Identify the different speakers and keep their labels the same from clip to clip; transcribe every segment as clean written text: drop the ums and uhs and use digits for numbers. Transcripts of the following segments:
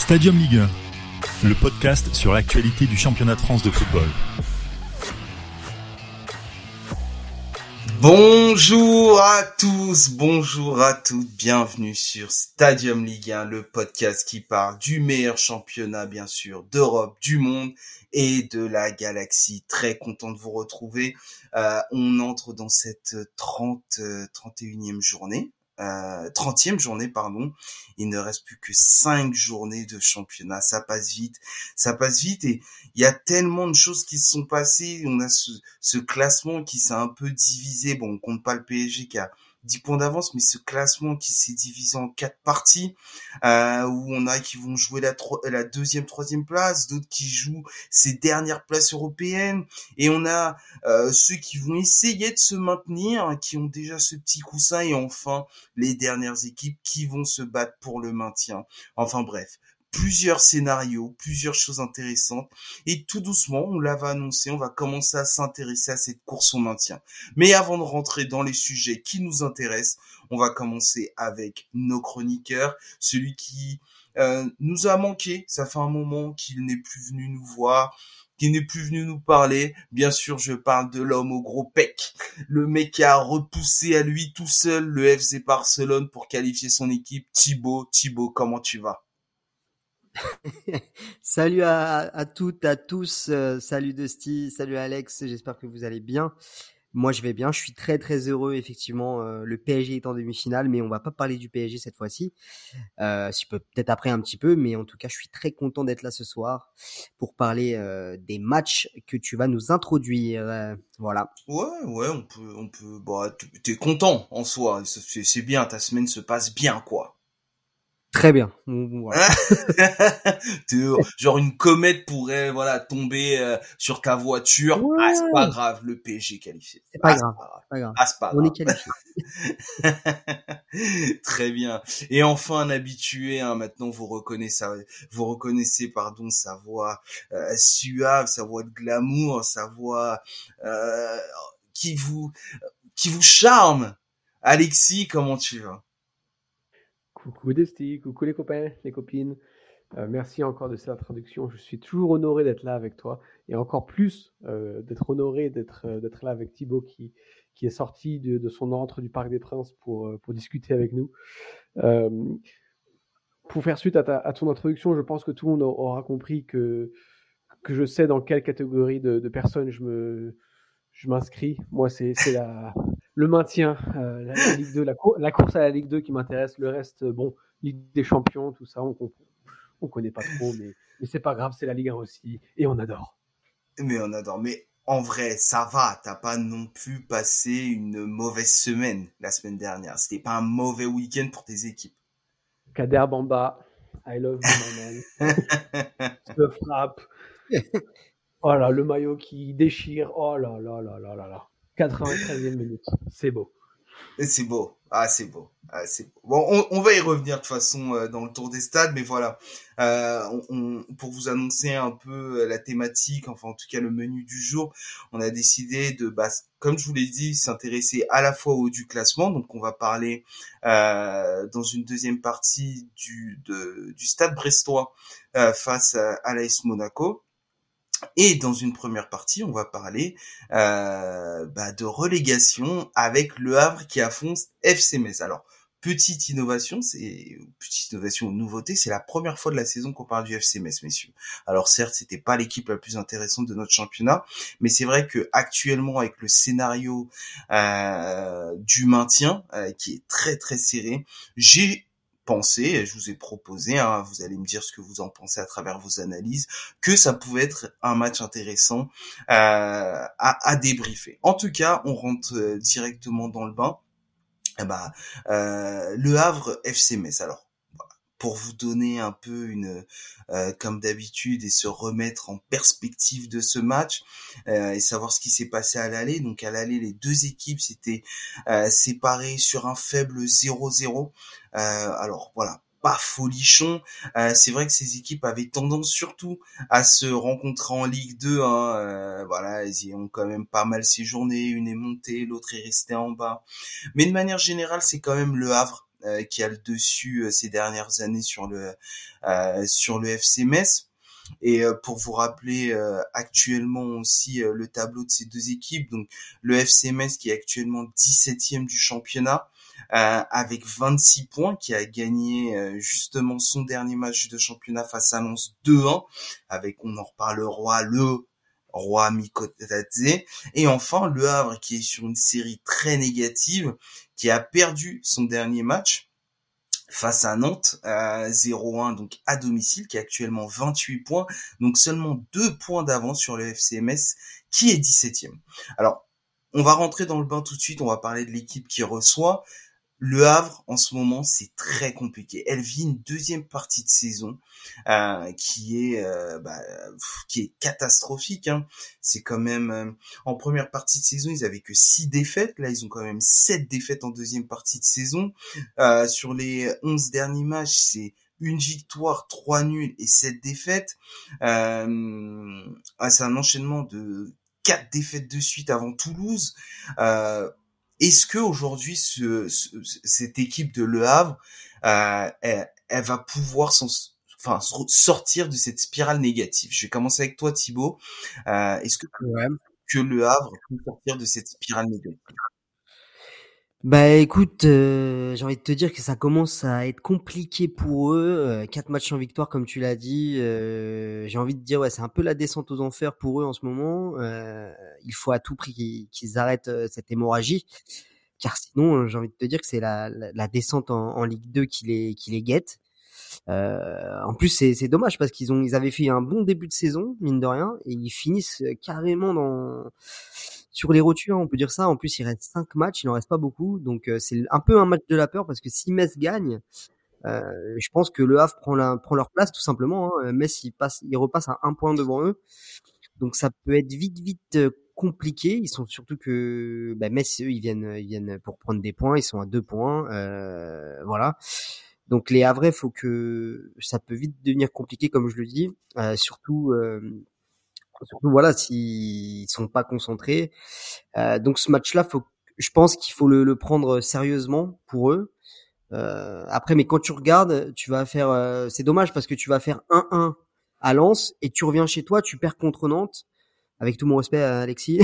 Speaker 1: Stadium Ligue 1, le podcast sur l'actualité du championnat de France de football.
Speaker 2: Bonjour à tous, bonjour à toutes, bienvenue sur Stadium Ligue 1, le podcast qui parle du meilleur championnat bien sûr d'Europe, du monde et de la galaxie. Très content de vous retrouver. On entre dans cette 31e journée. 30e journée, pardon. Il ne reste plus que 5 journées de championnat. Ça passe vite et il y a tellement de choses qui se sont passées. On a ce classement qui s'est un peu divisé. Bon, on compte pas le PSG qui a 10 points d'avance, mais ce classement qui s'est divisé en 4 parties, où on a qui vont jouer la deuxième, troisième place, d'autres qui jouent ces dernières places européennes, et on a ceux qui vont essayer de se maintenir, qui ont déjà ce petit coussin, et enfin les dernières équipes qui vont se battre pour le maintien. Enfin bref, plusieurs scénarios, plusieurs choses intéressantes, et tout doucement, on l'avait annoncé, on va commencer à s'intéresser à cette course au maintien. Mais avant de rentrer dans les sujets qui nous intéressent, on va commencer avec nos chroniqueurs, celui qui nous a manqué. Ça fait un moment qu'il n'est plus venu nous voir, qui n'est plus venu nous parler. Bien sûr, je parle de l'homme au gros pec, le mec qui a repoussé à lui tout seul le FC Barcelone pour qualifier son équipe. Thibaut, comment tu vas?
Speaker 3: Salut à toutes, à tous, salut Dusty, salut Alex, j'espère que vous allez bien. Moi je vais bien, je suis très très heureux effectivement, le PSG est en demi-finale, mais on va pas parler du PSG cette fois-ci, si peut-être après un petit peu, mais en tout cas je suis très content d'être là ce soir pour parler des matchs que tu vas nous introduire, voilà.
Speaker 2: Ouais, on peut, bah, t'es content en soi, c'est bien, ta semaine se passe bien, quoi.
Speaker 3: Très bien, voilà.
Speaker 2: Genre une comète pourrait tomber sur ta voiture.
Speaker 3: Ouais.
Speaker 2: Ah, c'est pas grave, le PSG qualifié.
Speaker 3: C'est pas grave.
Speaker 2: Ah, c'est pas
Speaker 3: On
Speaker 2: grave.
Speaker 3: est qualifié.
Speaker 2: Très bien. Et enfin un habitué, maintenant vous reconnaissez sa voix suave, sa voix de glamour, sa voix qui vous charme. Alexis, comment tu vas?
Speaker 4: Coucou Dusty, coucou les copains, les copines. Merci encore de cette introduction. Je suis toujours honoré d'être là avec toi et encore plus d'être honoré d'être là avec Thibaut qui est sorti de son antre du Parc des Princes pour discuter avec nous. Pour faire suite à ton introduction, je pense que tout le monde aura compris que je sais dans quelle catégorie de personnes je m'inscris. Moi, c'est le maintien, la Ligue 2, la course à la Ligue 2 qui m'intéresse. Le reste, bon, Ligue des Champions, tout ça, on connaît pas trop, mais c'est pas grave, c'est la Ligue 1 aussi, et on adore.
Speaker 2: Mais on adore. Mais en vrai, ça va. T'as pas non plus passé une mauvaise semaine la semaine dernière. C'était pas un mauvais week-end pour tes équipes.
Speaker 4: Kader Bamba, I love you, my man. Se frappe. Oh là, le maillot qui déchire. Oh là là là là là là. 93e minute. C'est beau.
Speaker 2: C'est beau. C'est beau. Bon, on va y revenir de toute façon dans le tour des stades, mais voilà. Pour vous annoncer un peu la thématique, enfin en tout cas le menu du jour, on a décidé de, comme je vous l'ai dit, s'intéresser à la fois au haut du classement. Donc on va parler dans une deuxième partie du Stade Brestois face à l'AS Monaco. Et dans une première partie, on va parler de relégation avec Le Havre qui affronte FC Metz. Alors, petite innovation ou nouveauté, c'est la première fois de la saison qu'on parle du FC Metz, messieurs. Alors certes, c'était pas l'équipe la plus intéressante de notre championnat, mais c'est vrai que actuellement, avec le scénario du maintien qui est très très serré, je vous ai proposé, vous allez me dire ce que vous en pensez à travers vos analyses, que ça pouvait être un match intéressant à débriefer. En tout cas, on rentre directement dans le bain. Le Havre FC Metz. Alors, pour vous donner un peu comme d'habitude et se remettre en perspective de ce match et savoir ce qui s'est passé à l'aller. Donc à l'aller, les deux équipes s'étaient séparées sur un faible 0-0. Alors voilà, pas folichon. C'est vrai que ces équipes avaient tendance surtout à se rencontrer en Ligue 2. Elles y ont quand même pas mal séjourné. Une est montée, l'autre est restée en bas. Mais de manière générale, c'est quand même Le Havre qui a le dessus ces dernières années sur le FC Metz. Et pour vous rappeler actuellement aussi le tableau de ces deux équipes, donc le FC Metz qui est actuellement 17e du championnat avec 26 points, qui a gagné justement son dernier match de championnat face à Lens 2-1, avec, on en reparlera, le Roi Mikotadze. Et enfin le Havre qui est sur une série très négative, qui a perdu son dernier match face à Nantes, 0-1 donc à domicile, qui est actuellement 28 points, donc seulement 2 points d'avance sur le FC Metz qui est 17e. Alors, on va rentrer dans le bain tout de suite, on va parler de l'équipe qui reçoit. Le Havre, en ce moment, c'est très compliqué. Elle vit une deuxième partie de saison qui est catastrophique. Hein. C'est quand même en première partie de saison, ils avaient que 6 défaites. Là, ils ont quand même 7 défaites en deuxième partie de saison. Sur les 11 derniers matchs, c'est une victoire, 3 nuls et 7 défaites. C'est un enchaînement de 4 défaites de suite avant Toulouse. Est-ce que aujourd'hui cette équipe de Le Havre, elle va pouvoir sortir de cette spirale négative? Je vais commencer avec toi, Thibaut. Est-ce que Le Havre peut sortir de cette spirale négative?
Speaker 3: Bah écoute, j'ai envie de te dire que ça commence à être compliqué pour eux. 4 matchs sans victoire, comme tu l'as dit. J'ai envie de dire, ouais, c'est un peu la descente aux enfers pour eux en ce moment. Il faut à tout prix qu'ils arrêtent cette hémorragie, car sinon, j'ai envie de te dire que c'est la descente en Ligue 2 qui les guette. En plus, c'est dommage parce ils avaient fait un bon début de saison, mine de rien, et ils finissent carrément sur les rotules, on peut dire ça. En plus, il reste 5 matchs, il en reste pas beaucoup, donc c'est un peu un match de la peur parce que si Metz gagne, je pense que Le Havre prend leur place tout simplement. Hein. Metz, il repasse à 1 point devant eux, donc ça peut être vite compliqué. Ils sont surtout que Metz, eux, ils viennent pour prendre des points, ils sont à 2 points, voilà. Donc les Havrais, faut que ça peut vite devenir compliqué, comme je le dis, surtout voilà s'ils sont pas concentrés. Donc ce match-là, je pense qu'il faut le prendre sérieusement pour eux. Après, mais quand tu regardes, tu vas faire, c'est dommage parce que tu vas faire 1-1 à Lens et tu reviens chez toi, tu perds contre Nantes. Avec tout mon respect à Alexis.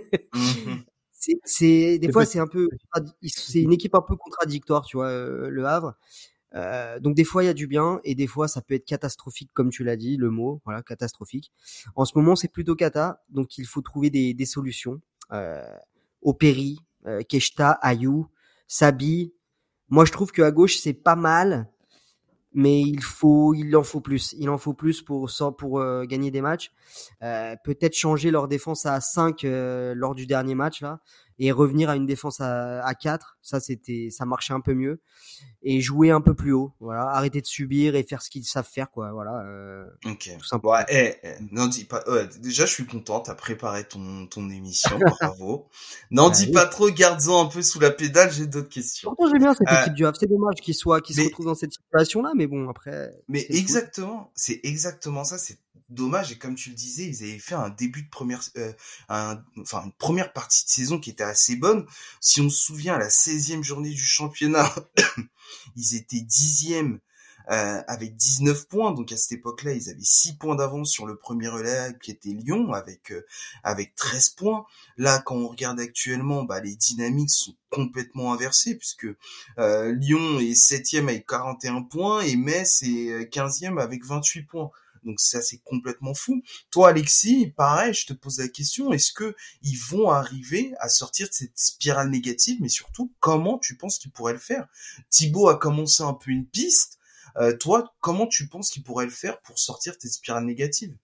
Speaker 3: C'est des fois c'est un peu, c'est une équipe un peu contradictoire, tu vois, Le Havre. Donc des fois il y a du bien et des fois ça peut être catastrophique, comme tu l'as dit, le mot, voilà, catastrophique. En ce moment c'est plutôt cata, donc il faut trouver des solutions. Opéry, Keshta, Ayou, Sabi. Moi je trouve qu'à gauche c'est pas mal, mais il en faut plus. Il en faut plus pour gagner des matchs. Peut-être changer leur défense à 5 lors du dernier match là et revenir à une défense à 4. Ça marchait un peu mieux et jouer un peu plus haut. Voilà, arrêter de subir et faire ce qu'ils savent faire, quoi. Voilà.
Speaker 2: Ok.
Speaker 3: Tout simplement.
Speaker 2: Ouais, n'en dis pas. Déjà, je suis content. T'as préparé ton émission. Bravo. N'en dis pas trop. Garde-en un peu sous la pédale. J'ai d'autres questions.
Speaker 3: Pourtant, j'aime bien cette équipe du Havre. C'est dommage qu'ils se retrouvent dans cette situation-là, mais bon, après.
Speaker 2: Mais exactement. C'est exactement ça. C'est dommage. Et comme tu le disais, ils avaient fait un début de une première partie de saison qui était assez bonne. Si on se souvient, à la 16e journée du championnat, ils étaient 10e. Avec 19 points, donc à cette époque-là, ils avaient 6 points d'avance sur le premier relais qui était Lyon avec 13 points. Là, quand on regarde actuellement, les dynamiques sont complètement inversées puisque Lyon est 7e avec 41 points et Metz est 15e avec 28 points. Donc ça, c'est complètement fou. Toi, Alexis, pareil, je te pose la question, est-ce que ils vont arriver à sortir de cette spirale négative, mais surtout, comment tu penses qu'ils pourraient le faire? Thibaut a commencé un peu une piste. Toi, comment tu penses qu'il pourrait le faire pour sortir de cette spirale négative?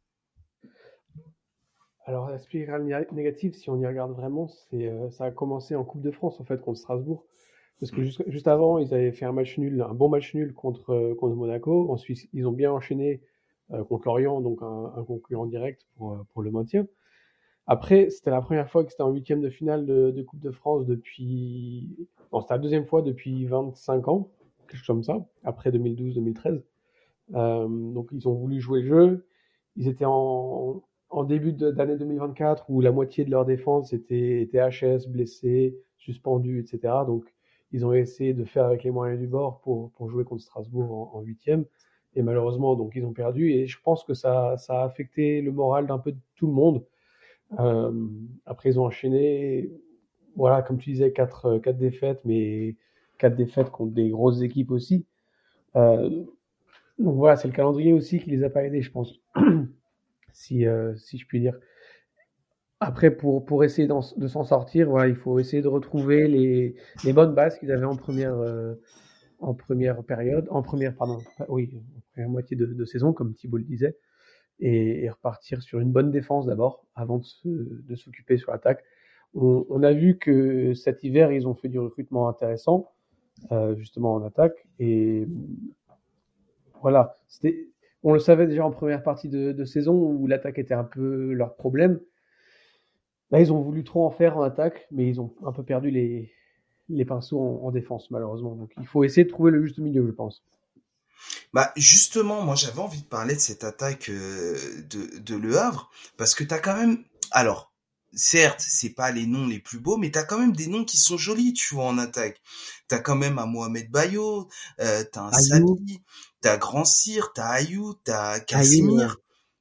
Speaker 4: Alors, la spirale négative, si on y regarde vraiment, ça a commencé en Coupe de France, en fait, contre Strasbourg. Parce que juste avant, ils avaient fait un bon match nul contre Monaco. Ensuite, ils ont bien enchaîné contre Lorient, donc un concurrent direct pour le maintien. Après, c'était la première fois que c'était en 8e de finale de Coupe de France c'était la deuxième fois depuis 25 ans. Quelque chose comme ça, après 2012-2013. Donc ils ont voulu jouer le jeu. Ils étaient en début d'année 2024 où la moitié de leur défense était HS, blessée, suspendue, etc. Donc ils ont essayé de faire avec les moyens du bord pour jouer contre Strasbourg en 8e. Et malheureusement, donc, ils ont perdu. Et je pense que ça a affecté le moral d'un peu de tout le monde. Après, ils ont enchaîné, voilà, comme tu disais, quatre défaites, mais 4 défaites contre des grosses équipes aussi. Donc voilà, c'est le calendrier aussi qui les a pas aidés, je pense, si je puis dire. Après, pour essayer de s'en sortir, voilà, il faut essayer de retrouver les bonnes bases qu'ils avaient en première période, en première moitié de saison, comme Thibault le disait, et repartir sur une bonne défense d'abord, avant de s'occuper sur l'attaque. On a vu que cet hiver, ils ont fait du recrutement intéressant, justement en attaque, et voilà, on le savait déjà en première partie de saison où l'attaque était un peu leur problème. Là, ils ont voulu trop en faire en attaque, mais ils ont un peu perdu les pinceaux en défense, malheureusement. Donc, il faut essayer de trouver le juste milieu, je pense.
Speaker 2: Bah justement, moi j'avais envie de parler de cette attaque de Le Havre, parce que t'as quand même, alors certes c'est pas les noms les plus beaux, mais t'as quand même des noms qui sont jolis, tu vois, en attaque. T'as quand même un Mohamed Bayo, t'as un
Speaker 3: Ayou,
Speaker 2: Sadi, t'as Grand Cyr, t'as Ayou, t'as
Speaker 3: Ayou,
Speaker 2: Casimir.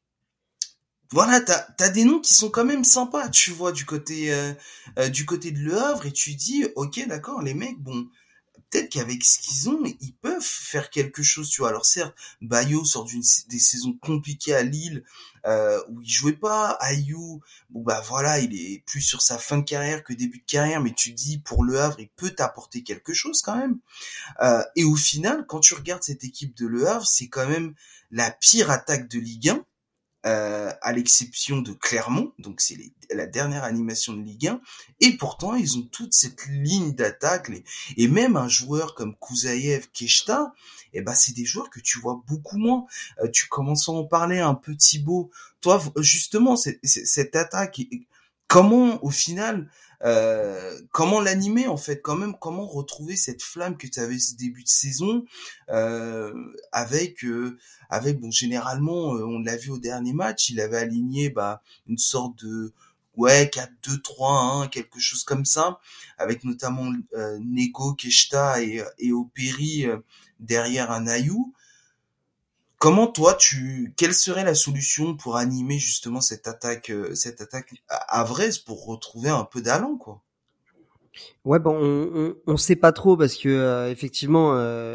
Speaker 2: Voilà, t'as des noms qui sont quand même sympas, tu vois, du côté de Le Havre, et tu dis ok, d'accord, les mecs, bon, peut-être qu'avec ce qu'ils ont, ils peuvent faire quelque chose, tu vois. Alors certes, Bayo sort des saisons compliquées à Lille, où il jouait pas. Ayou, bon bah voilà, il est plus sur sa fin de carrière que début de carrière, mais tu dis pour Le Havre, il peut t'apporter quelque chose quand même. Et au final, quand tu regardes cette équipe de Le Havre, c'est quand même la pire attaque de Ligue 1. À l'exception de Clermont, donc c'est la dernière animation de Ligue 1, et pourtant ils ont toute cette ligne d'attaque, et même un joueur comme Kouzaïev, Keshta, eh ben c'est des joueurs que tu vois beaucoup moins. Tu commences à en parler un peu, Thibaut. Toi, justement, cette attaque, comment au final, comment l'animer en fait, quand même, comment retrouver cette flamme que tu avais ce début de saison, euh, avec bon, généralement, on l'a vu au dernier match, il avait aligné bah une sorte de 4-2-3-1, quelque chose comme ça, avec notamment Nego, Keshta et Operi derrière un Ayou. Comment toi quelle serait la solution pour animer justement cette attaque havraise pour retrouver un peu d'allant, quoi?
Speaker 3: Ouais, bon, on sait pas trop parce que effectivement,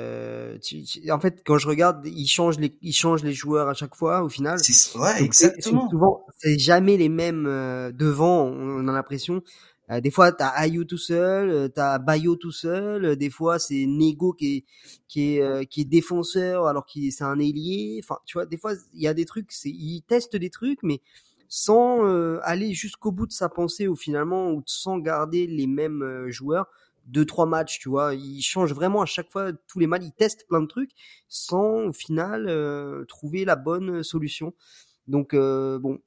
Speaker 3: en fait, quand je regarde, ils changent les joueurs à chaque fois au final.
Speaker 2: Ouais,
Speaker 3: Donc
Speaker 2: exactement.
Speaker 3: souvent, c'est jamais les mêmes devant. On a l'impression. Des fois, t'as Ayou tout seul, t'as Bayo tout seul. Des fois, c'est Nego qui est défenseur alors qu'il c'est un ailier. Enfin, tu vois, des fois, il y a des trucs. Ils testent des trucs, mais sans aller jusqu'au bout de sa pensée ou finalement ou sans garder les mêmes joueurs. 2-3 matchs, tu vois, ils changent vraiment à chaque fois tous les matchs, ils testent plein de trucs sans au final trouver la bonne solution. Donc bon,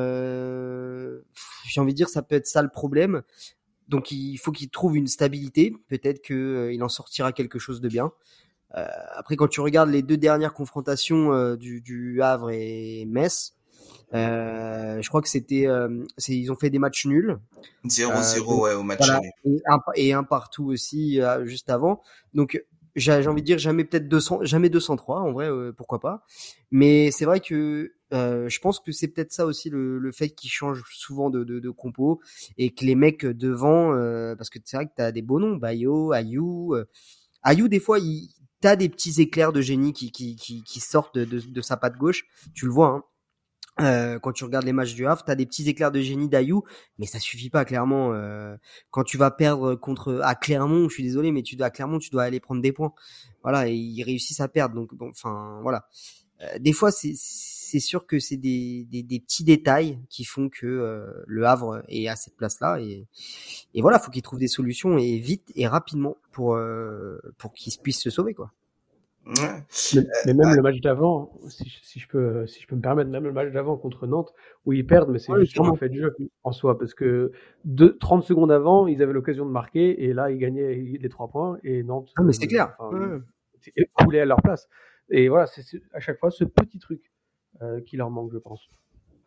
Speaker 3: j'ai envie de dire ça peut être ça le problème. Donc il faut qu'il trouve une stabilité. Peut-être que il en sortira quelque chose de bien. Après, quand tu regardes les deux dernières confrontations du Havre et Metz, je crois que ils ont fait des matchs nuls.
Speaker 2: 0-0,
Speaker 3: Donc
Speaker 2: ouais, au match
Speaker 3: voilà,
Speaker 2: aller.
Speaker 3: et un partout aussi juste avant. Donc j'ai envie de dire jamais 203 en vrai, pourquoi pas. Mais c'est vrai que je pense que c'est peut-être ça aussi le fait qu'ils changent souvent de compo et que les mecs devant, parce que c'est vrai que t'as des beaux noms, Bayo, Ayou des fois t'as des petits éclairs de génie qui sortent de sa patte gauche, tu le vois, hein. Quand tu regardes les matchs du Havre, t'as des petits éclairs de génie d'Ayou, mais ça suffit pas clairement. Quand tu vas perdre à Clermont, je suis désolé, mais à Clermont tu dois aller prendre des points. Voilà, et ils réussissent à perdre. Donc bon, enfin voilà. Des fois c'est sûr que c'est des petits détails qui font que le Havre est à cette place-là et voilà, faut qu'ils trouvent des solutions et vite et rapidement pour qu'ils puissent se sauver quoi.
Speaker 2: Ouais.
Speaker 4: Mais même le match d'avant, si je peux me permettre, même le match d'avant contre Nantes, où ils perdent, mais c'est
Speaker 3: Ouais,
Speaker 4: juste sur un
Speaker 3: sûrement.
Speaker 4: fait de jeu en soi, parce que 30 secondes avant, ils avaient l'occasion de marquer, et là, ils gagnaient les 3 points, et Nantes,
Speaker 3: Ah mais c'est clair.
Speaker 4: ils coulaient à leur place. Et voilà, c'est à chaque fois ce petit truc qui leur manque, je pense.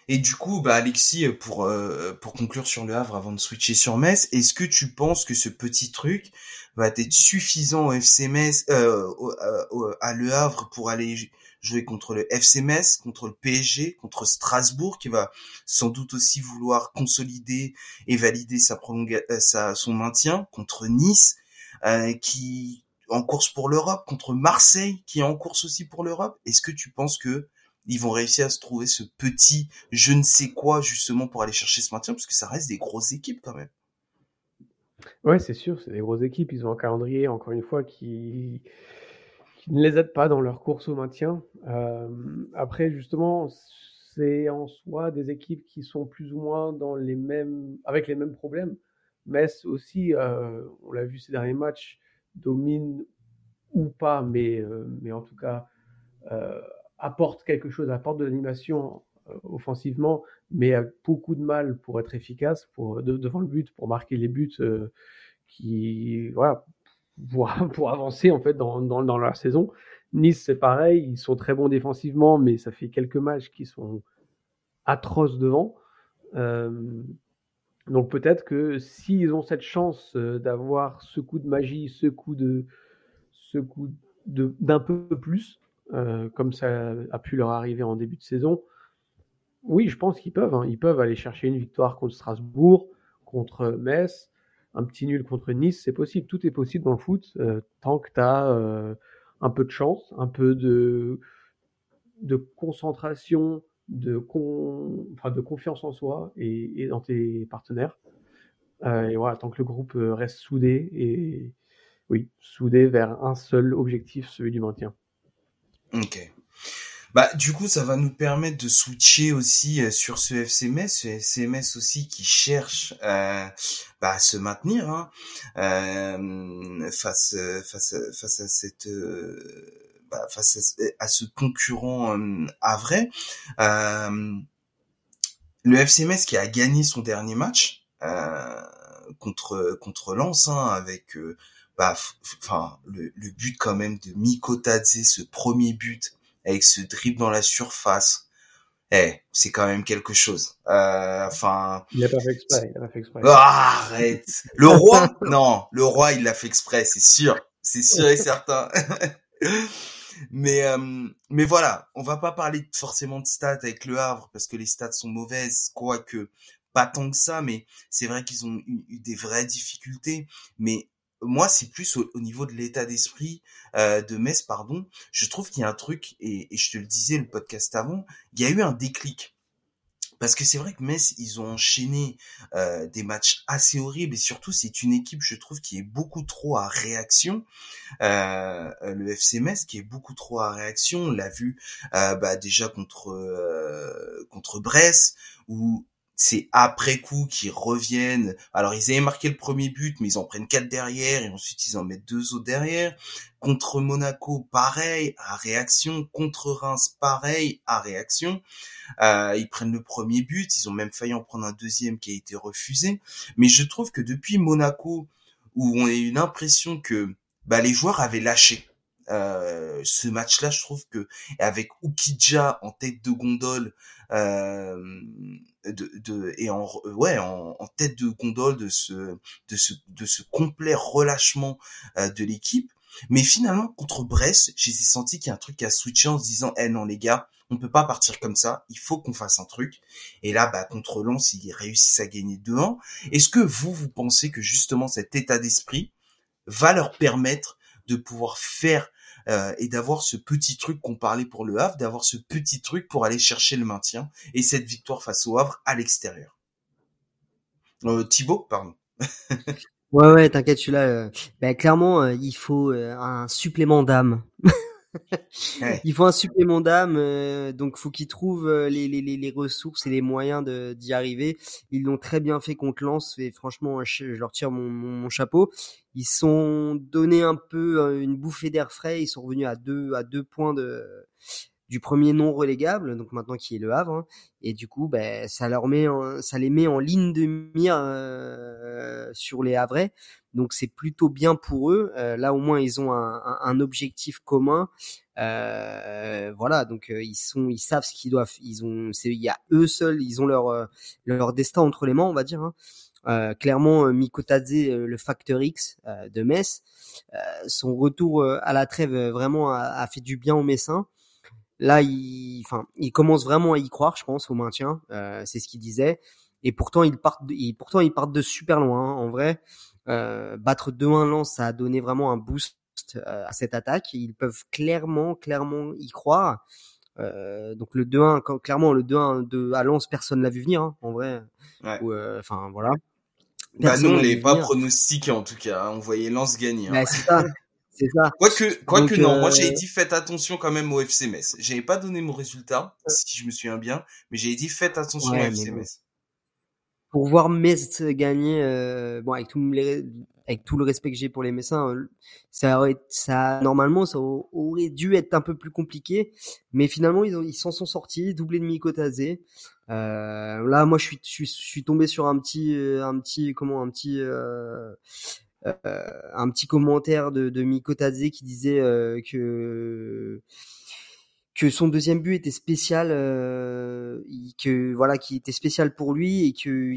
Speaker 2: Et du coup, Alexis, pour conclure sur Le Havre avant de switcher sur Metz, est-ce que tu penses que ce petit truc va être suffisant au FC Metz, à Le Havre pour aller jouer contre le FC Metz, contre le PSG, contre Strasbourg, qui va sans doute aussi vouloir consolider et valider son maintien, contre Nice, qui en course pour l'Europe, contre Marseille, qui est en course aussi pour l'Europe. Est-ce que tu penses que ils vont réussir à se trouver ce petit je ne sais quoi justement pour aller chercher ce maintien, parce que ça reste des grosses équipes quand même.
Speaker 4: Ouais, c'est sûr, c'est des grosses équipes. Ils ont un calendrier, encore une fois, qui ne les aide pas dans leur course au maintien. Après, justement, c'est en soi des équipes qui sont plus ou moins avec les mêmes problèmes. Metz aussi, on l'a vu ces derniers matchs, domine ou pas, mais en tout cas apporte quelque chose, apporte de l'animation offensivement, mais a beaucoup de mal pour être efficace devant le but, pour marquer les buts pour avancer en fait dans la saison. Nice, c'est pareil, ils sont très bons défensivement, mais ça fait quelques matchs qui sont atroces devant. Donc peut-être que s'ils ont cette chance d'avoir ce coup de magie, ce coup d'un peu plus, comme ça a pu leur arriver en début de saison, oui, je pense qu'ils peuvent. Ils peuvent aller chercher une victoire contre Strasbourg, contre Metz, un petit nul contre Nice, c'est possible. Tout est possible dans le foot tant que tu as un peu de chance, un peu de concentration, de confiance en soi et dans tes partenaires. Et voilà, tant que le groupe reste soudé et soudé vers un seul objectif, celui du maintien.
Speaker 2: Ok. Du coup, ça va nous permettre de switcher aussi sur ce FC Metz aussi qui cherche à se maintenir face à cette face à ce concurrent havrais. Le FC Metz qui a gagné son dernier match contre Lens avec le but quand même de Miko Tadze, ce premier but avec ce dribble dans la surface, c'est quand même quelque chose.
Speaker 4: Il a pas fait exprès.
Speaker 2: Arrête. Le roi? Non, le roi, il l'a fait exprès, c'est sûr et certain. Mais voilà, on va pas parler forcément de stats avec le Havre parce que les stats sont mauvaises, quoique pas tant que ça, mais c'est vrai qu'ils ont eu des vraies difficultés. Mais moi, c'est plus au niveau de l'état d'esprit de Metz, pardon. Je trouve qu'il y a un truc, et je te le disais le podcast avant, il y a eu un déclic. Parce que c'est vrai que Metz, ils ont enchaîné des matchs assez horribles, et surtout c'est une équipe, je trouve, qui est beaucoup trop à réaction. Le FC Metz qui est beaucoup trop à réaction, on l'a vu déjà contre Brest, où c'est après coup qu'ils reviennent. Alors ils avaient marqué le premier but, mais ils en prennent 4 derrière et ensuite ils en mettent 2 autres derrière. Contre Monaco, pareil, à réaction. Contre Reims, pareil, à réaction. Ils prennent le premier but, ils ont même failli en prendre un deuxième qui a été refusé. Mais je trouve que depuis Monaco, où on a eu l'impression que les joueurs avaient lâché. Ce match-là, je trouve que avec Oukidja en tête de gondole, en tête de gondole de ce complet relâchement de l'équipe. Mais finalement, contre Brest, j'ai senti qu'il y a un truc qui a switché en se disant, non les gars, on peut pas partir comme ça, il faut qu'on fasse un truc. Et là, contre Lens, ils réussissent à gagner 2-1. Est-ce que vous pensez que justement cet état d'esprit va leur permettre de pouvoir faire et d'avoir ce petit truc qu'on parlait pour le Havre, d'avoir ce petit truc pour aller chercher le maintien et cette victoire face au Havre à l'extérieur. Thibaut, pardon.
Speaker 3: Ouais, t'inquiète, je suis là. Clairement, il faut un supplément d'âme. Ouais. Il faut un supplément d'âme, donc faut qu'ils trouvent les ressources et les moyens d'y arriver. Ils l'ont très bien fait contre Lens et franchement, je leur tire mon chapeau. Ils sont donné un peu une bouffée d'air frais. Ils sont revenus à deux points du premier non relégable, donc maintenant qui est le Havre, hein, et du coup, ben, ça les met en ligne de mire sur les Havrais. Donc c'est plutôt bien pour eux. Là au moins ils ont un objectif commun. Voilà, donc ils savent ce qu'ils doivent. Il y a eux seuls, ils ont leur destin entre les mains, on va dire. Hein. Clairement, Mikotadze, le facteur X de Metz, son retour à la trêve vraiment a fait du bien aux Messins. Là, il commence vraiment à y croire, je pense, au maintien. C'est ce qu'il disait. Et pourtant, ils partent de super loin. Hein, en vrai, battre 2-1 Lens, ça a donné vraiment un boost à cette attaque. Ils peuvent clairement y croire. Donc le 2-1, clairement le 2-1 à Lens, personne l'a vu venir. Hein, en vrai.
Speaker 2: Ouais.
Speaker 3: Enfin voilà.
Speaker 2: Bah nous, on l'avait pas pronostiqué en tout cas. Hein. On voyait Lens gagner. Hein.
Speaker 3: Bah, c'est ça. C'est ça.
Speaker 2: Quoique non, moi j'avais dit faites attention quand même au FC Metz. J'avais pas donné mon résultat, si je me souviens bien, mais j'avais dit faites attention au FC Metz.
Speaker 3: Pour voir Metz gagner, bon avec tout le respect que j'ai pour les Messins, normalement ça aurait dû être un peu plus compliqué, mais finalement ils s'en sont sortis, doublé de Mikotadze. Là moi je suis tombé sur un petit commentaire de Mikotadze qui disait que son deuxième but était spécial, qui était spécial pour lui et que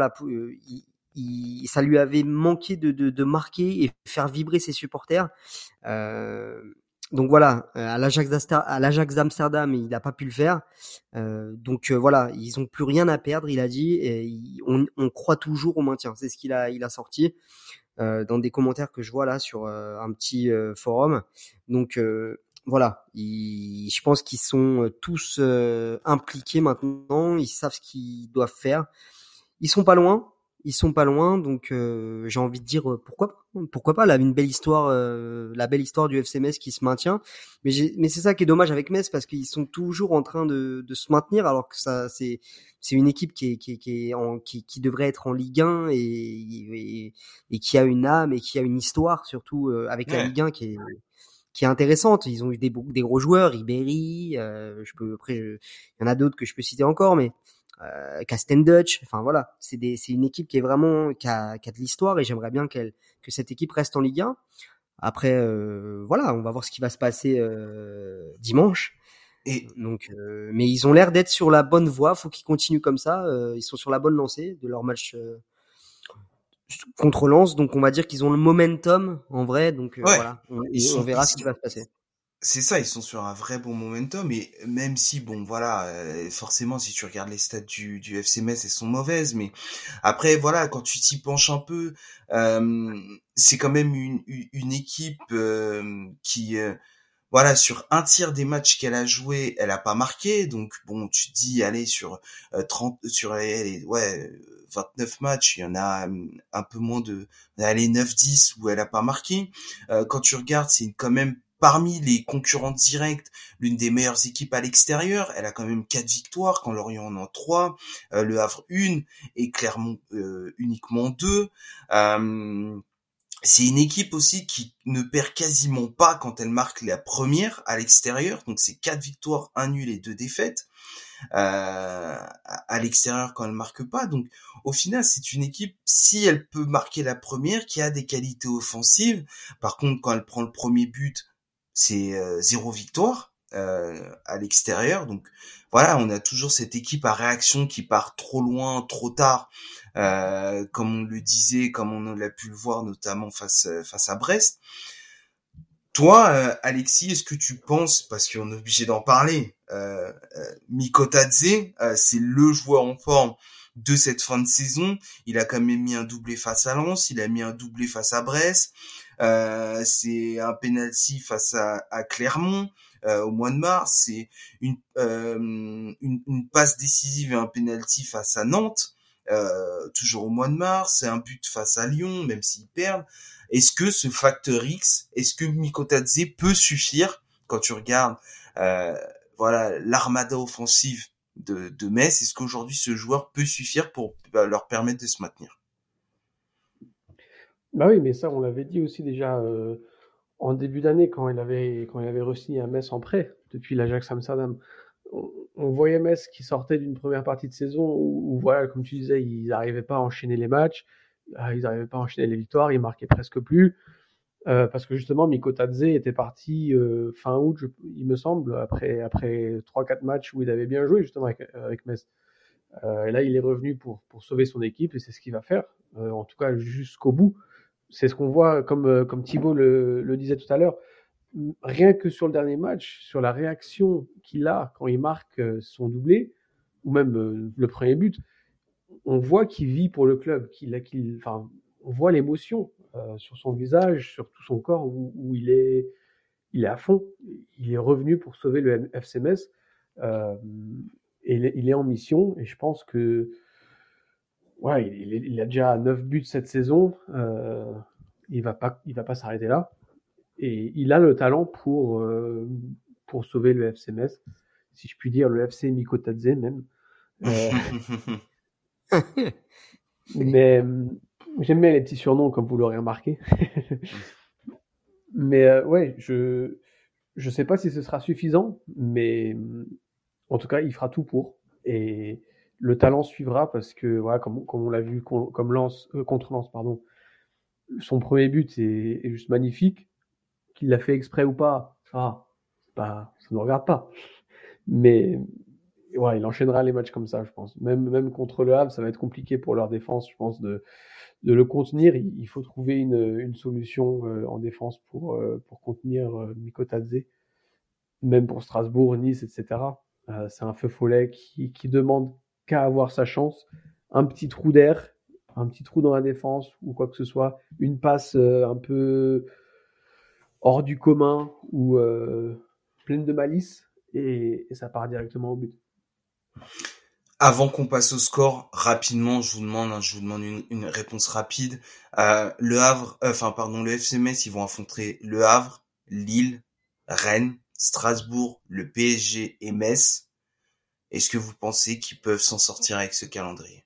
Speaker 3: ça lui avait manqué de marquer et faire vibrer ses supporters. Donc voilà, à l'Ajax d'Amsterdam, il n'a pas pu le faire. Donc voilà, ils ont plus rien à perdre, il a dit. Et on croit toujours au maintien. C'est ce qu'il a sorti dans des commentaires que je vois là sur un petit forum. Donc voilà, je pense qu'ils sont tous impliqués maintenant. Ils savent ce qu'ils doivent faire. Ils sont pas loin. Donc j'ai envie de dire pourquoi pas. Là, une belle histoire, la belle histoire du FC Metz qui se maintient. Mais c'est ça qui est dommage avec Metz parce qu'ils sont toujours en train de se maintenir alors que ça c'est une équipe qui devrait être en Ligue 1 et qui a une âme et qui a une histoire surtout avec la Ligue 1 qui est intéressante. Ils ont eu des gros joueurs, Ribéry, il y en a d'autres que je peux citer encore, mais Casten Dutch, enfin voilà, c'est une équipe qui est vraiment qui a de l'histoire et j'aimerais bien que cette équipe reste en Ligue 1. Après, voilà, on va voir ce qui va se passer dimanche. Et donc, mais ils ont l'air d'être sur la bonne voie. Faut qu'ils continuent comme ça. Ils sont sur la bonne lancée de leur match contre Lens, donc on va dire qu'ils ont le momentum en vrai, donc voilà, on verra ce qui va se passer.
Speaker 2: C'est ça, ils sont sur un vrai bon momentum et même si bon voilà, forcément si tu regardes les stats du FC Metz, elles sont mauvaises, mais après voilà, quand tu t'y penches un peu, c'est quand même une équipe qui voilà, sur un tiers des matchs qu'elle a joué, elle a pas marqué, donc bon, tu te dis allez sur 29 matchs, il y en a un peu moins de 9-10 où elle a pas marqué. Quand tu regardes, c'est quand même parmi les concurrents directs l'une des meilleures équipes à l'extérieur. Elle a quand même 4 victoires quand Lorient en a 3, Le Havre 1 et Clermont uniquement 2. C'est une équipe aussi qui ne perd quasiment pas quand elle marque la première à l'extérieur. Donc c'est 4 victoires, 1 nul et 2 défaites à l'extérieur quand elle marque pas. Donc au final, c'est une équipe, si elle peut marquer la première, qui a des qualités offensives. Par contre, quand elle prend le premier but, c'est 0 victoire à l'extérieur. Donc voilà, on a toujours cette équipe à réaction qui part trop loin, trop tard. Comme on le disait, comme on l'a pu le voir notamment face à Brest. Toi, Alexis, est-ce que tu penses, parce qu'on est obligé d'en parler, Mikotadze, c'est le joueur en forme de cette fin de saison. Il a quand même mis un doublé face à Lens, il a mis un doublé face à Brest. C'est un penalty face à Clermont au mois de mars. C'est une passe décisive et un penalty face à Nantes. Toujours au mois de mars, c'est un but face à Lyon, même s'ils perdent. Est-ce que ce facteur X, est-ce que Mikotadze peut suffire quand tu regardes voilà l'armada offensive de Metz? Est-ce qu'aujourd'hui ce joueur peut suffire pour leur permettre de se maintenir?
Speaker 4: Bah oui, mais ça on l'avait dit aussi déjà en début d'année, quand il avait re-signé à Metz en prêt, depuis l'Ajax Amsterdam, on voyait Metz qui sortait d'une première partie de saison où voilà, comme tu disais, ils n'arrivaient pas à enchaîner les matchs, ils n'arrivaient pas à enchaîner les victoires, ils marquaient presque plus. Parce que justement, Miko Tadze était parti fin août, il me semble, après 3-4 matchs où il avait bien joué justement avec Metz. Et là, il est revenu pour sauver son équipe et c'est ce qu'il va faire, en tout cas jusqu'au bout. C'est ce qu'on voit, comme Thibaut le disait tout à l'heure, rien que sur le dernier match, sur la réaction qu'il a quand il marque son doublé, ou même le premier but, on voit qu'il vit pour le club, on voit l'émotion sur son visage, sur tout son corps, où il est à fond. Il est revenu pour sauver le FC Metz. Et il est en mission, et je pense que ouais, il a déjà 9 buts cette saison. Il va pas s'arrêter là. Et il a le talent pour sauver le FC Metz, si je puis dire, le FC Miko Tadze même. Mais j'aime bien les petits surnoms, comme vous l'aurez remarqué. Mais ouais, je sais pas si ce sera suffisant, mais en tout cas, il fera tout pour. Et le talent suivra parce que, voilà, comme on l'a vu contre Lens, pardon, son premier but est juste magnifique. Qu'il l'a fait exprès ou pas, ça ne regarde pas. Mais ouais, il enchaînera les matchs comme ça, je pense. Même contre le Havre, ça va être compliqué pour leur défense, je pense, de le contenir. Il faut trouver une solution en défense pour contenir Miko Tadze. Même pour Strasbourg, Nice, etc. C'est un feu follet qui demande qu'à avoir sa chance. Un petit trou d'air, un petit trou dans la défense ou quoi que ce soit. Une passe un peu hors du commun ou pleine de malice et ça part directement au but.
Speaker 2: Avant qu'on passe au score, rapidement, je vous demande une réponse rapide. Le FC Metz, ils vont affronter Le Havre, Lille, Rennes, Strasbourg, le PSG et Metz. Est-ce que vous pensez qu'ils peuvent s'en sortir avec ce calendrier?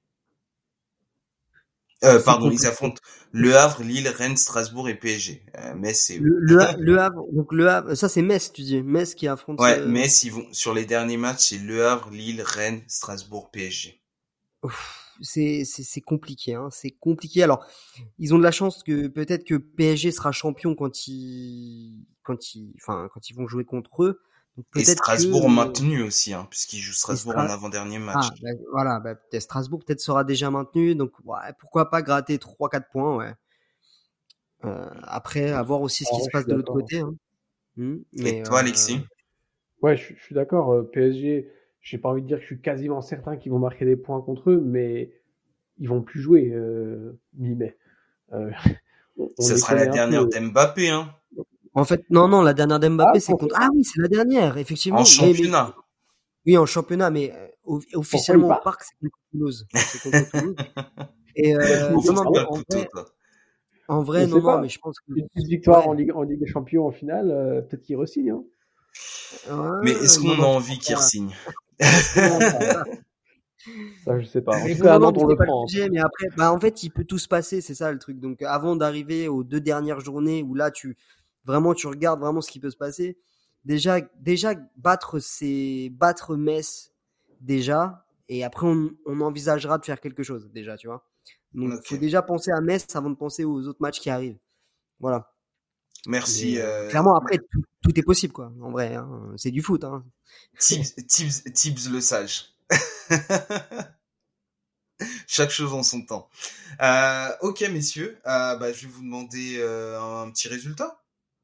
Speaker 2: Ils affrontent Le Havre, Lille, Rennes, Strasbourg et PSG. Metz, c'est
Speaker 3: le Havre. Donc le Havre, ça c'est Metz, tu dis. Metz qui affronte.
Speaker 2: Ouais, Metz, ils vont sur les derniers matchs, c'est Le Havre, Lille, Rennes, Strasbourg, PSG.
Speaker 3: C'est compliqué, hein. C'est compliqué. Alors, ils ont de la chance que peut-être que PSG sera champion quand ils vont jouer contre eux. Donc,
Speaker 2: et Strasbourg maintenu aussi, hein, puisqu'ils jouent Strasbourg en avant-dernier match.
Speaker 3: Peut-être Strasbourg sera déjà maintenu, donc ouais, pourquoi pas gratter 3-4 points, ouais. Après, à voir aussi ce qui se passe de l'autre côté. Hein.
Speaker 2: Et toi, Alexis?
Speaker 4: Ouais, je suis d'accord. PSG, j'ai pas envie de dire que je suis quasiment certain qu'ils vont marquer des points contre eux, mais ils vont plus jouer mi-mai.
Speaker 2: Ce sera la dernière d'Mbappé, hein.
Speaker 3: En fait, non, la dernière d'Mbappé, c'est contre... Ah oui, c'est la dernière, effectivement.
Speaker 2: En championnat.
Speaker 3: Oui, en championnat, mais officiellement au parc, c'est contre Toulouse. Et en vrai, non, mais je pense que...
Speaker 4: Une petite victoire en Ligue des Champions en finale, peut-être qu'il re-signe. Hein.
Speaker 2: Ouais, mais est-ce qu'on a envie qu'il re-signe?
Speaker 4: Ça, je sais pas. En
Speaker 3: tout
Speaker 4: cas, on le prend.
Speaker 3: Mais après, en fait, il peut tout se passer, c'est ça le truc. Donc, avant d'arriver aux 2 dernières journées où là, tu regardes vraiment ce qui peut se passer. Déjà battre Metz déjà, et après on envisagera de faire quelque chose déjà, tu vois. Donc faut déjà penser à Metz avant de penser aux autres matchs qui arrivent. Voilà.
Speaker 2: Merci.
Speaker 3: Clairement, après tout est possible, quoi. En vrai, hein, c'est du foot. Hein.
Speaker 2: Tibbs le sage. Chaque chose en son temps. Ok, messieurs, je vais vous demander un petit résultat.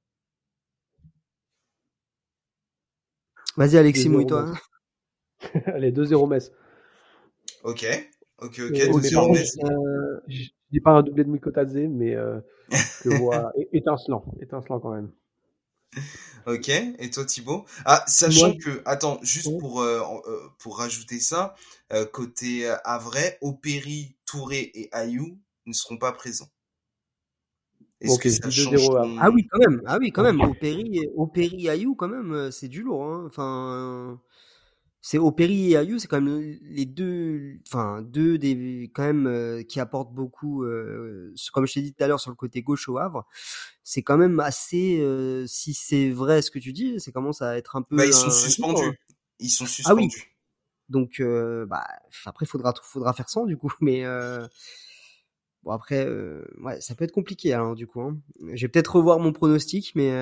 Speaker 3: Vas-y, Alexis, mouille-toi.
Speaker 4: Allez, 2-0 Metz.
Speaker 2: Ok.
Speaker 4: 2-0 Metz. Je dis pas un doublé de Miko Tadze, mais je le vois étincelant quand même.
Speaker 2: Ok. Et toi, Thibaut? Sachant que, attends, juste pour rajouter ça, côté Havrais, Opéry, Touré et Ayou ne seront pas présents.
Speaker 4: Est-ce que ça change ton...
Speaker 3: Ah oui, quand même. Opéry, Ayou, quand même, c'est du lourd. Hein. Enfin, c'est Operi et Ayew, c'est quand même les deux des quand même qui apportent beaucoup. Comme je t'ai dit tout à l'heure sur le côté gauche au Havre, c'est quand même assez. Si c'est vrai ce que tu dis, ça commence à être un
Speaker 2: Bah,
Speaker 3: peu
Speaker 2: ils sont
Speaker 3: inquiétant, hein.
Speaker 2: suspendus. Ils sont
Speaker 3: Ah oui,
Speaker 2: suspendus.
Speaker 3: donc après faudra faire 100 du coup, mais bon après ouais, ça peut être compliqué alors du coup, hein. Je vais peut-être revoir mon pronostic, mais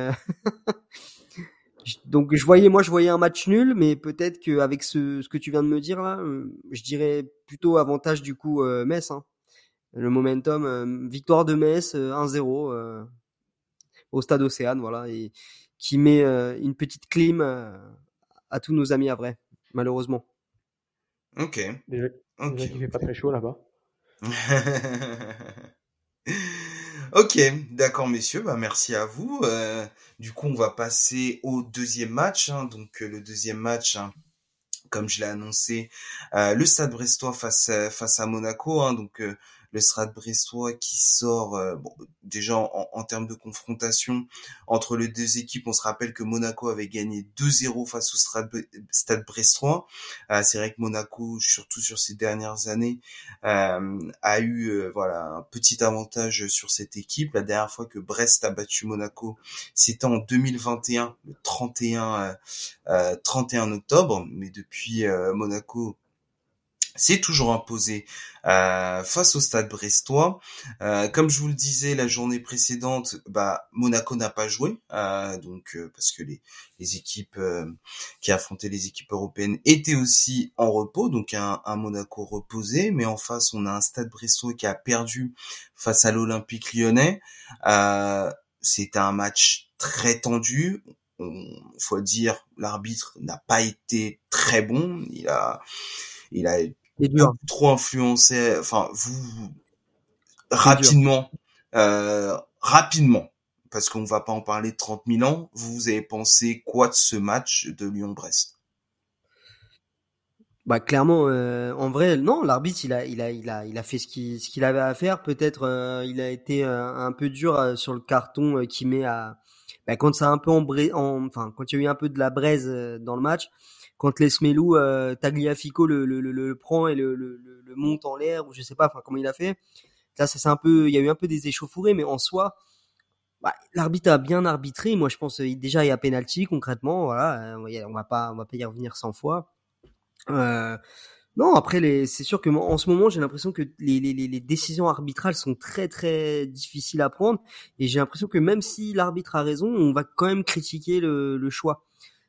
Speaker 3: donc je voyais un match nul, mais peut-être qu'avec ce que tu viens de me dire là, je dirais plutôt avantage du coup Metz, hein. Le momentum, victoire de Metz 1-0 au stade Océane, voilà, et qui met une petite clim à tous nos amis à vrai, malheureusement.
Speaker 2: Ok,
Speaker 4: Déjà,
Speaker 2: ok,
Speaker 4: déjà qu'il fait pas
Speaker 2: ok.
Speaker 4: très chaud là-bas.
Speaker 2: Ok, d'accord messieurs, bah merci à vous. Du coup, on va passer au deuxième match, hein. Donc le deuxième match, hein, comme je l'ai annoncé, le Stade Brestois face à Monaco, hein. Donc le Stade Brestois qui sort, bon, déjà en termes de confrontation entre les deux équipes, on se rappelle que Monaco avait gagné 2-0 face au Stade Brestois. C'est vrai que Monaco, surtout sur ces dernières années, a eu voilà un petit avantage sur cette équipe. La dernière fois que Brest a battu Monaco, c'était en 2021, le 31 octobre, mais depuis Monaco s'est toujours imposé face au Stade Brestois. Comme je vous le disais la journée précédente, bah Monaco n'a pas joué, donc parce que les équipes qui affrontaient les équipes européennes étaient aussi en repos, donc un Monaco reposé. Mais en face, on a un Stade Brestois qui a perdu face à l'Olympique Lyonnais. C'était un match très tendu. Faut dire, l'arbitre n'a pas été très bon. Il a
Speaker 3: C'est dur,
Speaker 2: beaucoup trop influencé. Enfin, vous
Speaker 3: c'est dur.
Speaker 2: rapidement, parce qu'on va pas en parler de 30 000 ans. Vous avez pensé quoi de ce match de Lyon-Brest?
Speaker 3: Bah clairement, en vrai, non, l'arbitre il a fait ce qu'il avait à faire. Peut-être il a été un peu dur sur le carton qu'il met à quand ça a un peu enfin quand il y a eu un peu de la braise dans le match, quand les Smelou Tagliafico le prend et le monte en l'air ou je sais pas, enfin comment il a fait. Là, ça c'est un peu, il y a eu un peu des échauffourées, mais en soi, l'arbitre a bien arbitré. Moi, je pense déjà il y a penalty concrètement, voilà, on va pas y revenir 100 fois. Euh, non, après, c'est sûr que en ce moment, j'ai l'impression que les décisions arbitrales sont très très difficiles à prendre, et j'ai l'impression que même si l'arbitre a raison, on va quand même critiquer le choix.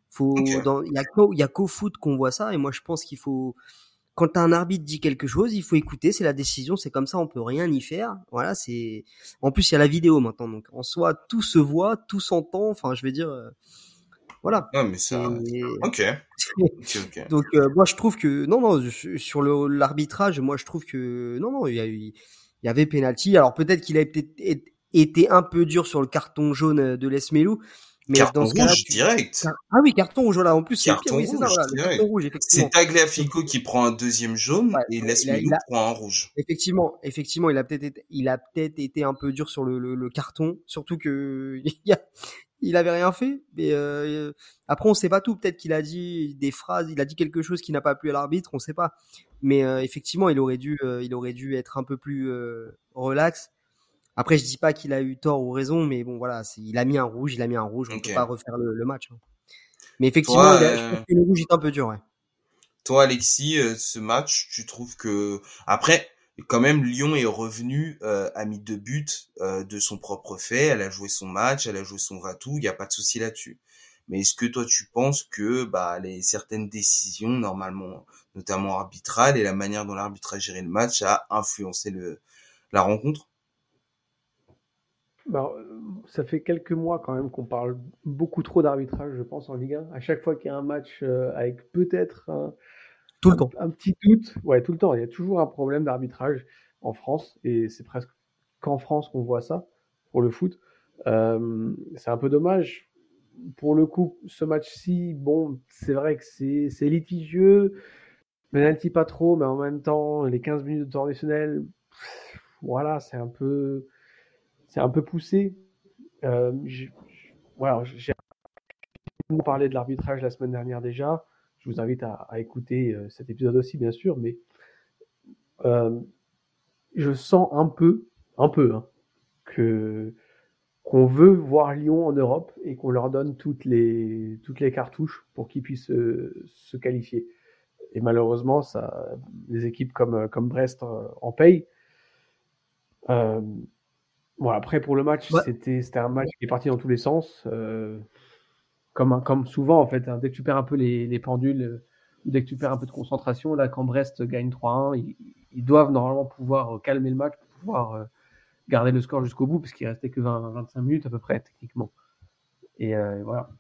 Speaker 2: Ok,
Speaker 3: Il y a qu'au foot qu'on voit ça, et moi je pense qu'il faut, quand un arbitre dit quelque chose, il faut écouter, c'est la décision, c'est comme ça, on peut rien y faire. Voilà, en plus il y a la vidéo maintenant, donc en soi tout se voit, tout s'entend. Enfin, je vais dire, voilà,
Speaker 2: non mais
Speaker 3: c'est
Speaker 2: ça, ok, ok, ok.
Speaker 3: donc moi je trouve que non sur l'arbitrage, moi je trouve que non, il y avait penalty. Alors peut-être qu'il a peut-être été un peu dur sur le carton jaune de Lesmelou, mais dans
Speaker 2: Carton
Speaker 3: ce cas-là
Speaker 2: rouge direct.
Speaker 3: ah oui, carton rouge, voilà, en plus c'est pire,
Speaker 2: Carton
Speaker 3: oui c'est ça,
Speaker 2: rouge
Speaker 3: voilà, le carton
Speaker 2: direct.
Speaker 3: rouge
Speaker 2: C'est
Speaker 3: effectivement. Donc
Speaker 2: Tagliafico qui prend un deuxième jaune
Speaker 3: ouais,
Speaker 2: et
Speaker 3: ouais, il
Speaker 2: Lesmelou
Speaker 3: a
Speaker 2: prend un rouge.
Speaker 3: effectivement, il a peut-être été un peu dur sur le carton, surtout que il avait rien fait. Mais après, on sait pas tout. Peut-être qu'il a dit des phrases, il a dit quelque chose qui n'a pas plu à l'arbitre, on sait pas. Mais effectivement, il aurait dû être un peu plus relax. Après, je dis pas qu'il a eu tort ou raison, mais bon, voilà, il a mis un rouge, on peut pas
Speaker 2: Ok.
Speaker 3: refaire le match, hein. Mais effectivement,
Speaker 2: Toi,
Speaker 3: je pense que le rouge est un peu dur, ouais.
Speaker 2: Toi, Alexis, ce match, tu trouves que après, quand même, Lyon est revenu à mis deux buts de son propre fait. Elle a joué son match, elle a joué son va-tout. Il n'y a pas de souci là-dessus. Mais est-ce que toi, tu penses que bah les certaines décisions, normalement, notamment arbitrales, et la manière dont l'arbitre a géré le match a influencé la rencontre?
Speaker 4: Bah, ça fait quelques mois quand même qu'on parle beaucoup trop d'arbitrage, je pense, en Ligue 1. À chaque fois qu'il y a un match avec peut-être
Speaker 3: Tout le temps.
Speaker 4: un petit doute, ouais, tout le temps, il y a toujours un problème d'arbitrage en France, et c'est presque qu'en France qu'on voit ça pour le foot. C'est un peu dommage. Pour le coup, ce match-ci, bon, c'est vrai que c'est litigieux, penalty pas trop, mais en même temps, les 15 minutes de temps additionnel, voilà, c'est un peu poussé. Euh, j'ai, voilà, j'ai parlé de l'arbitrage la semaine dernière déjà. je vous invite à écouter cet épisode aussi, bien sûr, mais je sens un peu, hein, qu'on veut voir Lyon en Europe et qu'on leur donne toutes les cartouches pour qu'ils puissent se qualifier. Et malheureusement, les équipes comme Brest en payent. Bon, après, pour le match,
Speaker 3: Ouais.
Speaker 4: c'était un match qui est parti dans tous les sens. Comme souvent, en fait, hein, dès que tu perds un peu les pendules, ou dès que tu perds un peu de concentration, là, quand Brest gagne 3-1, ils doivent normalement pouvoir calmer le match, pour pouvoir garder le score jusqu'au bout, parce qu'il restait que 25 minutes à peu près, techniquement. Et voilà.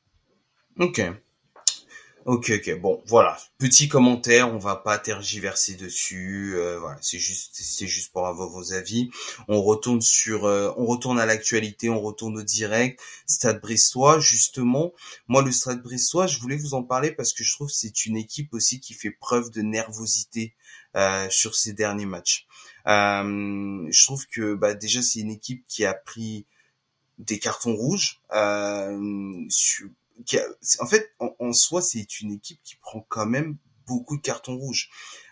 Speaker 2: Ok. Bon, voilà. Petit commentaire, on va pas tergiverser dessus. Voilà, c'est juste pour avoir vos avis. On retourne à l'actualité, on retourne au direct. Stade Brestois, justement. Moi, le Stade Brestois, je voulais vous en parler parce que je trouve que c'est une équipe aussi qui fait preuve de nervosité sur ces derniers matchs. Je trouve que déjà c'est une équipe qui a pris des cartons rouges. En fait, en soi, c'est une équipe qui prend quand même beaucoup de cartons rouges.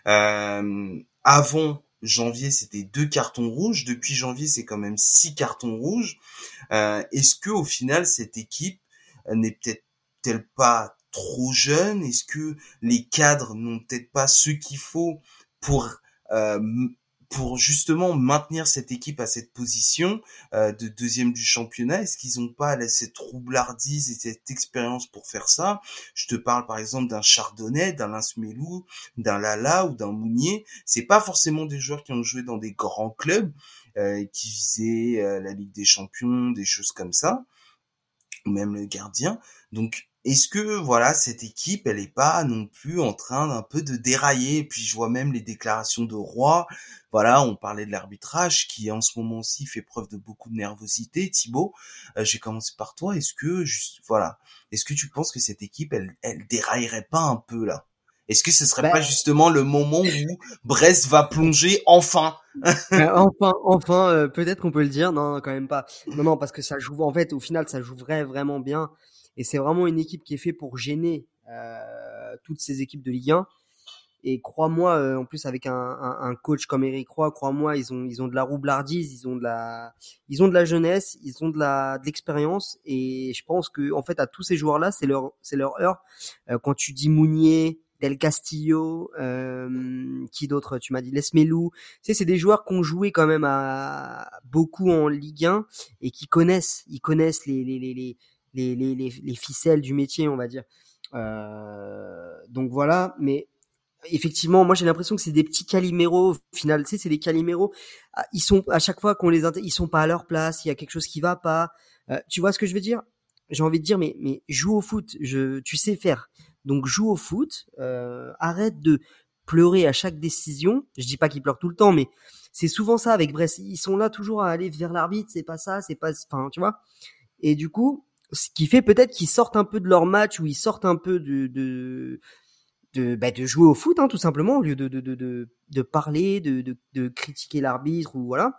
Speaker 2: Avant janvier, c'était 2 cartons rouges. Depuis janvier, c'est quand même 6 cartons rouges. Est-ce que au final, cette équipe n'est peut-être pas trop jeune? Est-ce que les cadres n'ont peut-être pas ce qu'il faut pour euh, pour justement maintenir cette équipe à cette position de deuxième du championnat? Est-ce qu'ils n'ont pas cette roublardise et cette expérience pour faire ça? Je te parle par exemple d'un Chardonnay, d'un Linsmelou, d'un Lala ou d'un Mounier. C'est pas forcément des joueurs qui ont joué dans des grands clubs qui visaient la Ligue des Champions, des choses comme ça, ou même le gardien. Donc est-ce que voilà, cette équipe, elle est pas non plus en train d'un peu de dérailler? Et puis je vois même les déclarations de Roy. Voilà, on parlait de l'arbitrage qui en ce moment aussi fait preuve de beaucoup de nervosité. Thibaut, j'ai commencé par toi. Est-ce que tu penses que cette équipe, elle déraillerait pas un peu là? Est-ce que ce serait pas justement le moment où Brest va plonger enfin?
Speaker 3: Enfin, peut-être qu'on peut le dire. Non, quand même pas. Non, parce que ça joue. En fait, au final, ça joue vraiment bien. Et c'est vraiment une équipe qui est faite pour gêner toutes ces équipes de Ligue 1. Et crois-moi, en plus avec un coach comme Eric Roy, crois-moi, ils ont de la roublardise, ils ont de la jeunesse, ils ont de l'expérience. Et je pense que en fait, à tous ces joueurs-là, c'est leur heure. Quand tu dis Mounier, Del Castillo, qui d'autre? Tu m'as dit Lesmelou. Tu sais, c'est des joueurs qui ont joué quand même à beaucoup en Ligue 1 et ils connaissent les ficelles du métier, on va dire. Donc voilà, mais effectivement, moi j'ai l'impression que c'est des petits Calimero au final. Tu sais, c'est des Calimero. Ils sont à chaque fois qu'on ils sont pas à leur place. Il y a quelque chose qui va pas. Tu vois ce que je veux dire? J'ai envie de dire, mais joue au foot. Tu sais faire. Donc joue au foot. Arrête de pleurer à chaque décision. Je dis pas qu'ils pleurent tout le temps, mais c'est souvent ça avec Brest. Ils sont là toujours à aller vers l'arbitre. C'est pas ça, c'est pas. Enfin, tu vois. Et du coup, ce qui fait peut-être qu'ils sortent un peu de leur match ou ils sortent un peu de jouer au foot, hein, tout simplement, au lieu de parler, de critiquer l'arbitre ou voilà.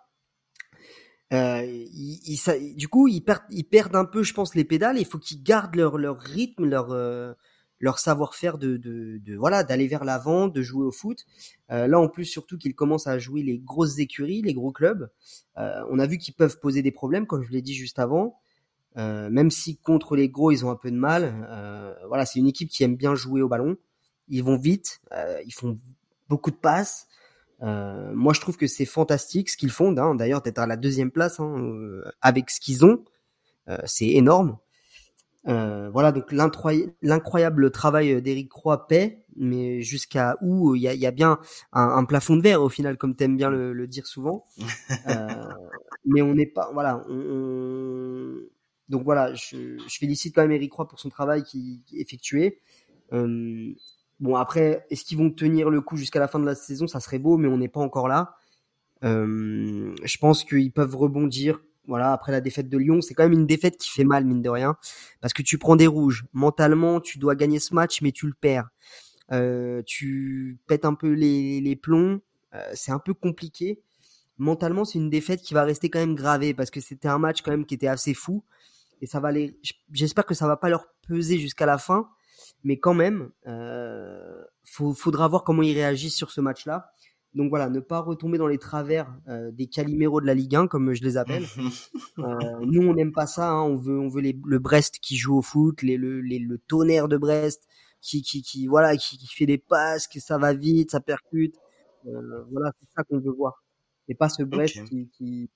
Speaker 3: Du coup, ils perdent un peu, je pense, les pédales. Il faut qu'ils gardent leur rythme, leur savoir-faire voilà, d'aller vers l'avant, de jouer au foot. Là, en plus, surtout qu'ils commencent à jouer les grosses écuries, les gros clubs. On a vu qu'ils peuvent poser des problèmes, comme je l'ai dit juste avant. Même si contre les gros, ils ont un peu de mal. Voilà, c'est une équipe qui aime bien jouer au ballon. Ils vont vite, ils font beaucoup de passes. Moi, je trouve que c'est fantastique ce qu'ils font. Hein. D'ailleurs, d'être à la 2e place avec ce qu'ils ont, c'est énorme. Voilà, donc l'incroyable travail d'Éric Roy paie, mais jusqu'à où il y a bien un plafond de verre au final, comme t'aimes bien le dire souvent. Mais on n'est pas, voilà. Donc voilà, je félicite quand même Éric Roy pour son travail qui est effectué. Bon, après, est-ce qu'ils vont tenir le coup jusqu'à la fin de la saison? Ça serait beau, mais on n'est pas encore là. Je pense qu'ils peuvent rebondir. Voilà, après la défaite de Lyon, c'est quand même une défaite qui fait mal, mine de rien, parce que tu prends des rouges. Mentalement, tu dois gagner ce match, mais tu le perds. Tu pètes un peu les plombs. C'est un peu compliqué. Mentalement, c'est une défaite qui va rester quand même gravée, parce que c'était un match quand même qui était assez fou. Et ça va j'espère que ça va pas leur peser jusqu'à la fin. Mais quand même, faudra voir comment ils réagissent sur ce match-là. Donc voilà, ne pas retomber dans les travers des Caliméros de la Ligue 1, comme je les appelle. Nous, on n'aime pas ça. Hein. On veut le Brest qui joue au foot, le Tonnerre de Brest qui fait des passes, que ça va vite, ça percute. Voilà, c'est ça qu'on veut voir. Et pas ce Brest
Speaker 2: Ok.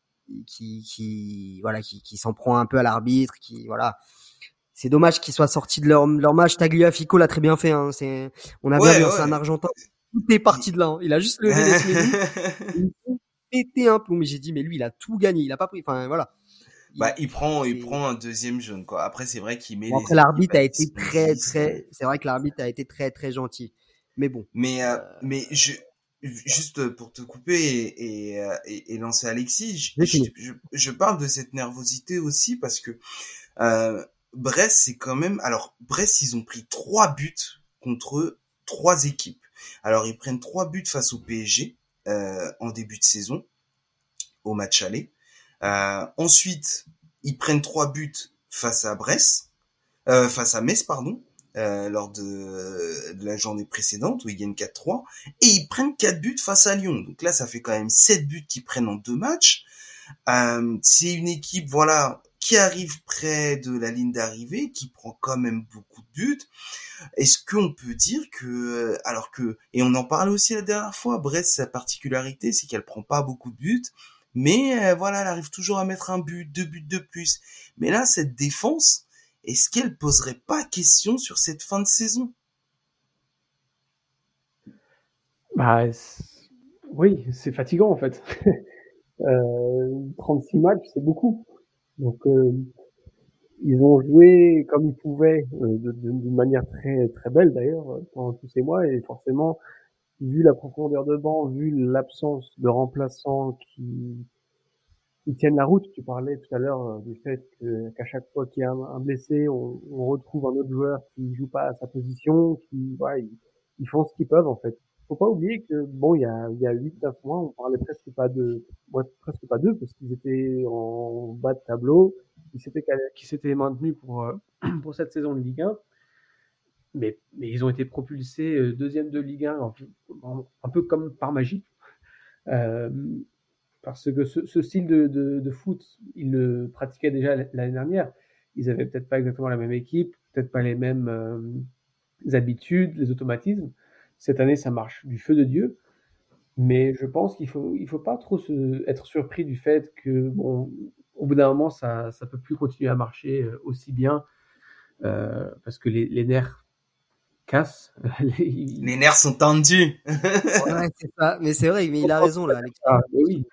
Speaker 3: qui s'en prend un peu à l'arbitre, voilà. C'est dommage qu'ils soient sortis de leur match. Tagliafico l'a très bien fait. Hein. On a bien vu,
Speaker 2: Ouais,
Speaker 3: hein, c'est un
Speaker 2: ouais.
Speaker 3: Argentin. Tout est parti de là. Hein. Il a juste levé les smelou. Il a pété un plomb. Mais j'ai dit, mais lui, il a tout gagné. Il a pas pris. Enfin, voilà.
Speaker 2: Bah, il
Speaker 3: C'est...
Speaker 2: prend un deuxième jaune, quoi. Après, c'est vrai qu'il met
Speaker 3: Bon,
Speaker 2: les
Speaker 3: après,
Speaker 2: équipes
Speaker 3: l'arbitre
Speaker 2: à
Speaker 3: a été très,
Speaker 2: disposition.
Speaker 3: très. C'est vrai que l'arbitre a été très, très gentil. Mais bon.
Speaker 2: Mais juste pour te couper et lancer Alexis,
Speaker 3: J'ai fini.
Speaker 2: je parle de cette nervosité aussi parce que euh, Brest, c'est quand même. Alors, Brest, ils ont pris 3 buts contre 3 équipes. Alors, ils prennent 3 buts face au PSG en début de saison, au match aller. Ensuite, ils prennent 3 buts face à face à Metz, pardon, lors de la journée précédente où ils gagnent 4-3, et ils prennent 4 buts face à Lyon. Donc là, ça fait quand même 7 buts qu'ils prennent en 2 matchs. C'est une équipe, voilà, qui arrive près de la ligne d'arrivée, qui prend quand même beaucoup de buts. Est-ce qu'on peut dire que, alors que, et on en parlait aussi la dernière fois, Brest, sa particularité, c'est qu'elle prend pas beaucoup de buts, mais voilà, elle arrive toujours à mettre un but, 2 buts de plus. Mais là, cette défense, est-ce qu'elle poserait pas question sur cette fin de saison?
Speaker 4: Bah, oui, c'est fatigant en fait. 36 matchs, c'est beaucoup. Donc, ils ont joué comme ils pouvaient, d'une manière très très belle d'ailleurs pendant tous ces mois, et forcément, vu la profondeur de banc, vu l'absence de remplaçants qui tiennent la route. Tu parlais tout à l'heure du fait qu'à chaque fois qu'il y a un blessé, on retrouve un autre joueur qui joue pas à sa position, voilà, ils font ce qu'ils peuvent en fait. Faut pas oublier que bon, il y a 8-9 mois, on parlait presque pas d'eux parce qu'ils étaient en bas de tableau, qui s'étaient maintenus pour pour cette saison de Ligue 1. Mais ils ont été propulsés deuxième de Ligue 1 un peu comme par magie. Euh, Parce que ce style de foot, ils le pratiquaient déjà l'année dernière. Ils avaient peut-être pas exactement la même équipe, peut-être pas les mêmes habitudes, les automatismes. Cette année, ça marche du feu de Dieu. Mais je pense qu'il faut pas trop être surpris du fait que, bon, au bout d'un moment, ça peut plus continuer à marcher aussi bien, parce que les nerfs cassent.
Speaker 2: Les nerfs sont tendus.
Speaker 3: Ouais, c'est ça. Mais c'est vrai, mais il a raison, là, Alex.
Speaker 4: Ah, mais oui.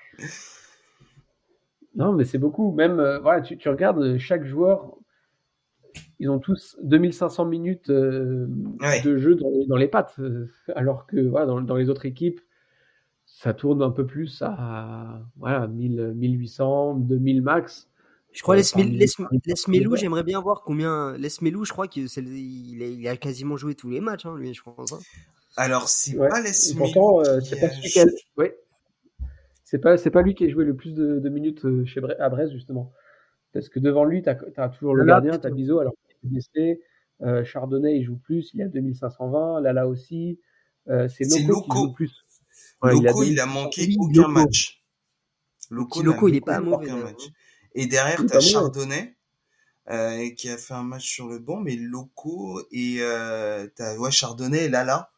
Speaker 4: Non, mais c'est beaucoup. Même, voilà, tu regardes chaque joueur, ils ont tous 2500 minutes
Speaker 2: Ouais.
Speaker 4: de jeu dans les pattes, alors que voilà, dans les autres équipes, ça tourne un peu plus à voilà, 1800, 2000 max
Speaker 3: Je crois
Speaker 4: parmi
Speaker 3: Les
Speaker 4: les joueurs.
Speaker 3: j'aimerais bien voir combien Lesmelou, je crois il a quasiment joué tous les matchs, hein, lui, je pense. Hein.
Speaker 2: Alors, c'est
Speaker 4: Ouais.
Speaker 2: pas
Speaker 4: Et
Speaker 2: Lesmelou
Speaker 4: pourtant,
Speaker 2: qui
Speaker 4: c'est pas celui qui a,
Speaker 2: joue.
Speaker 4: ouais, c'est pas lui qui a joué le plus de minutes à Brest justement. Parce que devant lui, t'as toujours le
Speaker 3: Là,
Speaker 4: gardien,
Speaker 3: peut-être.
Speaker 4: t'as Bizot, alors qu'il est blessé. Chardonnay, il joue plus, il a 2520. Lala aussi. C'est
Speaker 2: C'est
Speaker 4: Loco qui joue le
Speaker 2: Loco.
Speaker 4: plus. Ouais, il a
Speaker 2: Loco, il a
Speaker 4: 2600.
Speaker 2: manqué
Speaker 3: Oui,
Speaker 2: aucun
Speaker 3: Loco.
Speaker 2: match.
Speaker 3: Le
Speaker 2: Loco
Speaker 3: petit
Speaker 2: n'a
Speaker 3: Loco, il est
Speaker 2: loupé
Speaker 3: pas mauvais,
Speaker 2: aucun
Speaker 3: d'ailleurs.
Speaker 2: match. Et derrière,
Speaker 4: Oui,
Speaker 2: t'as
Speaker 4: pas mauvais.
Speaker 2: Chardonnay, qui a fait un match sur le banc, mais Loco et t'as ouais, Chardonnay et Lala,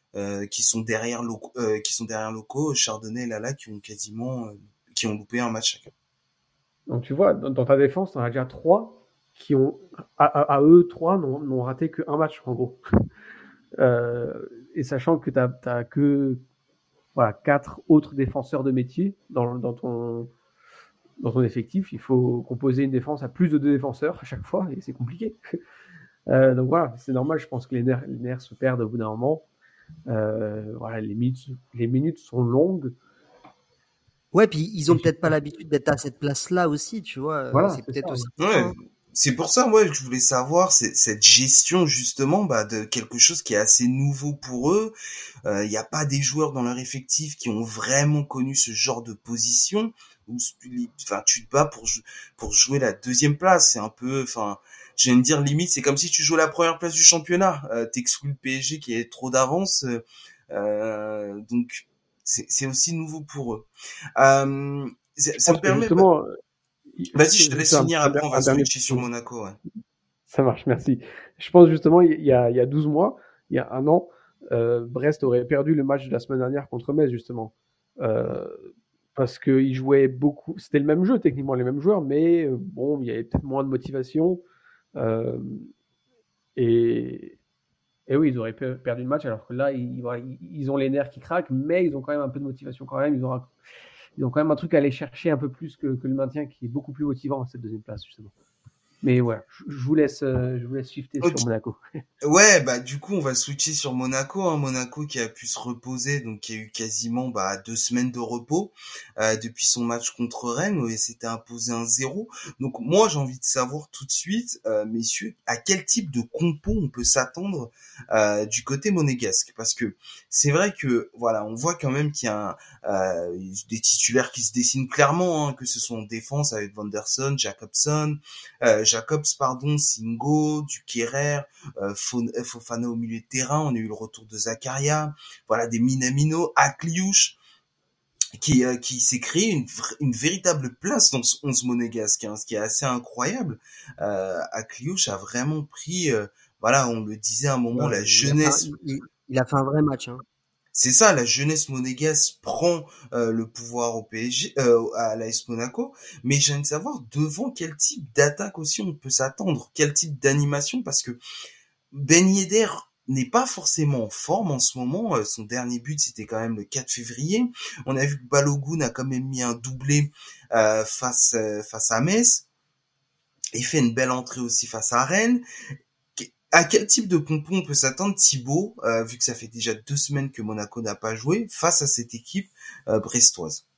Speaker 2: qui sont derrière Loco, Chardonnay et Lala qui ont quasiment qui ont loupé un match chacun.
Speaker 4: Donc tu vois, dans ta défense, t'en as déjà trois qui ont, à eux, trois n'ont raté qu'un match, en gros. Euh, et sachant que t'as que voilà, quatre autres défenseurs de métier dans ton effectif, il faut composer une défense à plus de deux défenseurs à chaque fois, et c'est compliqué. Donc voilà, c'est normal, je pense que les nerfs se perdent au bout d'un moment. Voilà, les minutes sont longues.
Speaker 3: Ouais, puis ils ont
Speaker 4: Et
Speaker 3: peut-être pas l'habitude d'être à cette place-là aussi, tu vois.
Speaker 4: voilà,
Speaker 3: C'est
Speaker 4: c'est
Speaker 3: peut-être
Speaker 4: ça.
Speaker 3: aussi ça.
Speaker 2: Ouais,
Speaker 3: Hein.
Speaker 2: c'est pour ça, ouais, que je voulais savoir cette gestion justement bah, de quelque chose qui est assez nouveau pour eux. Il n'y a pas des joueurs dans leur effectif qui ont vraiment connu ce genre de position où enfin tu te bats pour jouer la deuxième place. C'est un peu, enfin je viens de dire limite, c'est comme si tu joues la première place du championnat. T'exclus le PSG qui est trop d'avance. Donc c'est aussi nouveau pour eux. Ça me permet.
Speaker 4: Justement,
Speaker 2: vas-y, je te laisse finir. Après, on va switcher sur Monaco. Ouais.
Speaker 4: Ça marche, merci. Je pense justement, il y a 12 mois, il y a un an, Brest aurait perdu le match de la semaine dernière contre Metz, justement. Parce qu'ils jouaient beaucoup. C'était le même jeu, techniquement, les mêmes joueurs, mais bon, il y avait peut-être moins de motivation. Et oui, ils auraient perdu le match, alors que là, ils ont les nerfs qui craquent, mais ils ont quand même un peu de motivation quand même. Ils ont quand même un truc à aller chercher un peu plus que le maintien, qui est beaucoup plus motivant, cette deuxième place, justement. Mais voilà, je vous laisse shifter sur Monaco.
Speaker 2: Ouais, bah du coup on va switcher sur Monaco, hein. Monaco qui a pu se reposer, donc qui a eu quasiment 2 semaines de repos depuis son match contre Rennes où il s'était imposé 1-0. Donc moi j'ai envie de savoir tout de suite, messieurs, à quel type de compo on peut s'attendre du côté monégasque, parce que c'est vrai que voilà, on voit quand même qu'il y a des titulaires qui se dessinent clairement, hein, que ce soit en défense avec Vanderson, Jacobs, Singo, Duquerre, Fofana au milieu de terrain. On a eu le retour de Zakaria, voilà, des Minamino, Akliouche, qui s'est créé une véritable place dans ce 11 monégasque, hein, ce qui est assez incroyable. Akliouche a vraiment pris, voilà, on le disait à un moment, la jeunesse.
Speaker 3: Il a fait un vrai match, hein.
Speaker 2: C'est ça, la jeunesse monégasque prend le pouvoir au PSG, à l'AS Monaco. Mais j'ai envie de savoir devant quel type d'attaque aussi on peut s'attendre, quel type d'animation, parce que Ben Yedder n'est pas forcément en forme en ce moment. Son dernier but, c'était quand même le 4 février. On a vu que Balogun a quand même mis un doublé face à Metz. Il fait une belle entrée aussi face à Rennes. À quel type de compo on peut s'attendre, Thibaut, vu que ça fait déjà 2 semaines que Monaco n'a pas joué, face à cette équipe brestoise?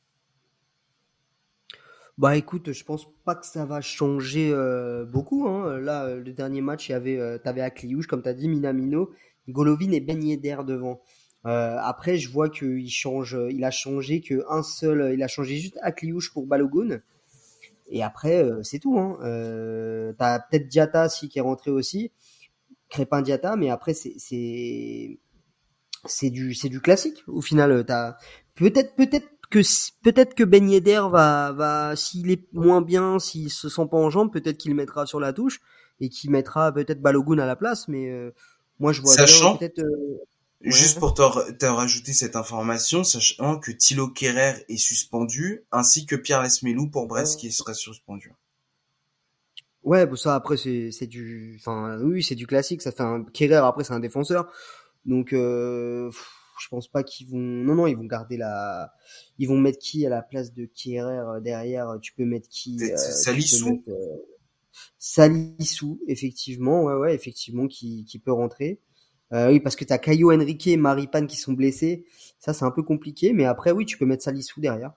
Speaker 3: Bah écoute, je pense pas que ça va changer beaucoup, hein. Là, le dernier match, t'avais Akliouche, comme t'as dit, Minamino, Golovin et Ben Yedder devant. Après, je vois qu'il il a changé il a changé juste Akliouche pour Balogun. Et après, c'est tout, hein. T'as peut-être Diatta aussi qui est rentré aussi. Crépin Diatta, mais après c'est du classique. Au final, t'as peut-être que Ben Yedder va s'il est moins bien, s'il se sent pas en jambes, peut-être qu'il mettra sur la touche et qu'il mettra peut-être Balogun à la place, mais moi je vois
Speaker 2: sachant,
Speaker 3: bien peut-être
Speaker 2: juste pour te rajouter cette information, sachant que Thilo Kehrer est suspendu, ainsi que Pierre Lesmelou pour Brest qui sera suspendu.
Speaker 3: Ouais, bon, ça après c'est du classique, ça fait un Kehrer, après c'est un défenseur. Donc je pense pas qu'ils vont non, ils vont garder ils vont mettre qui à la place de Kehrer derrière, tu peux mettre qui
Speaker 2: Salissou.
Speaker 3: Salissou, effectivement, ouais, effectivement qui peut rentrer. Oui, parce que t'as Caio Henrique et Maripane qui sont blessés. Ça c'est un peu compliqué, mais après oui, tu peux mettre Salissou derrière.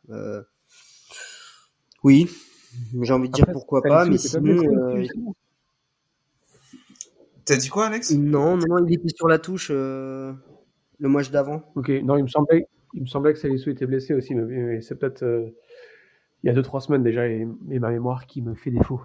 Speaker 3: Oui. J'ai envie de dire pourquoi pas, mais sinon.
Speaker 2: T'as dit quoi, Alex?
Speaker 3: Non, il était sur la touche le match d'avant.
Speaker 4: Ok, non, il me semblait que Salissou était blessé aussi, mais c'est peut-être il y a 2-3 semaines déjà, et ma mémoire qui me fait défaut.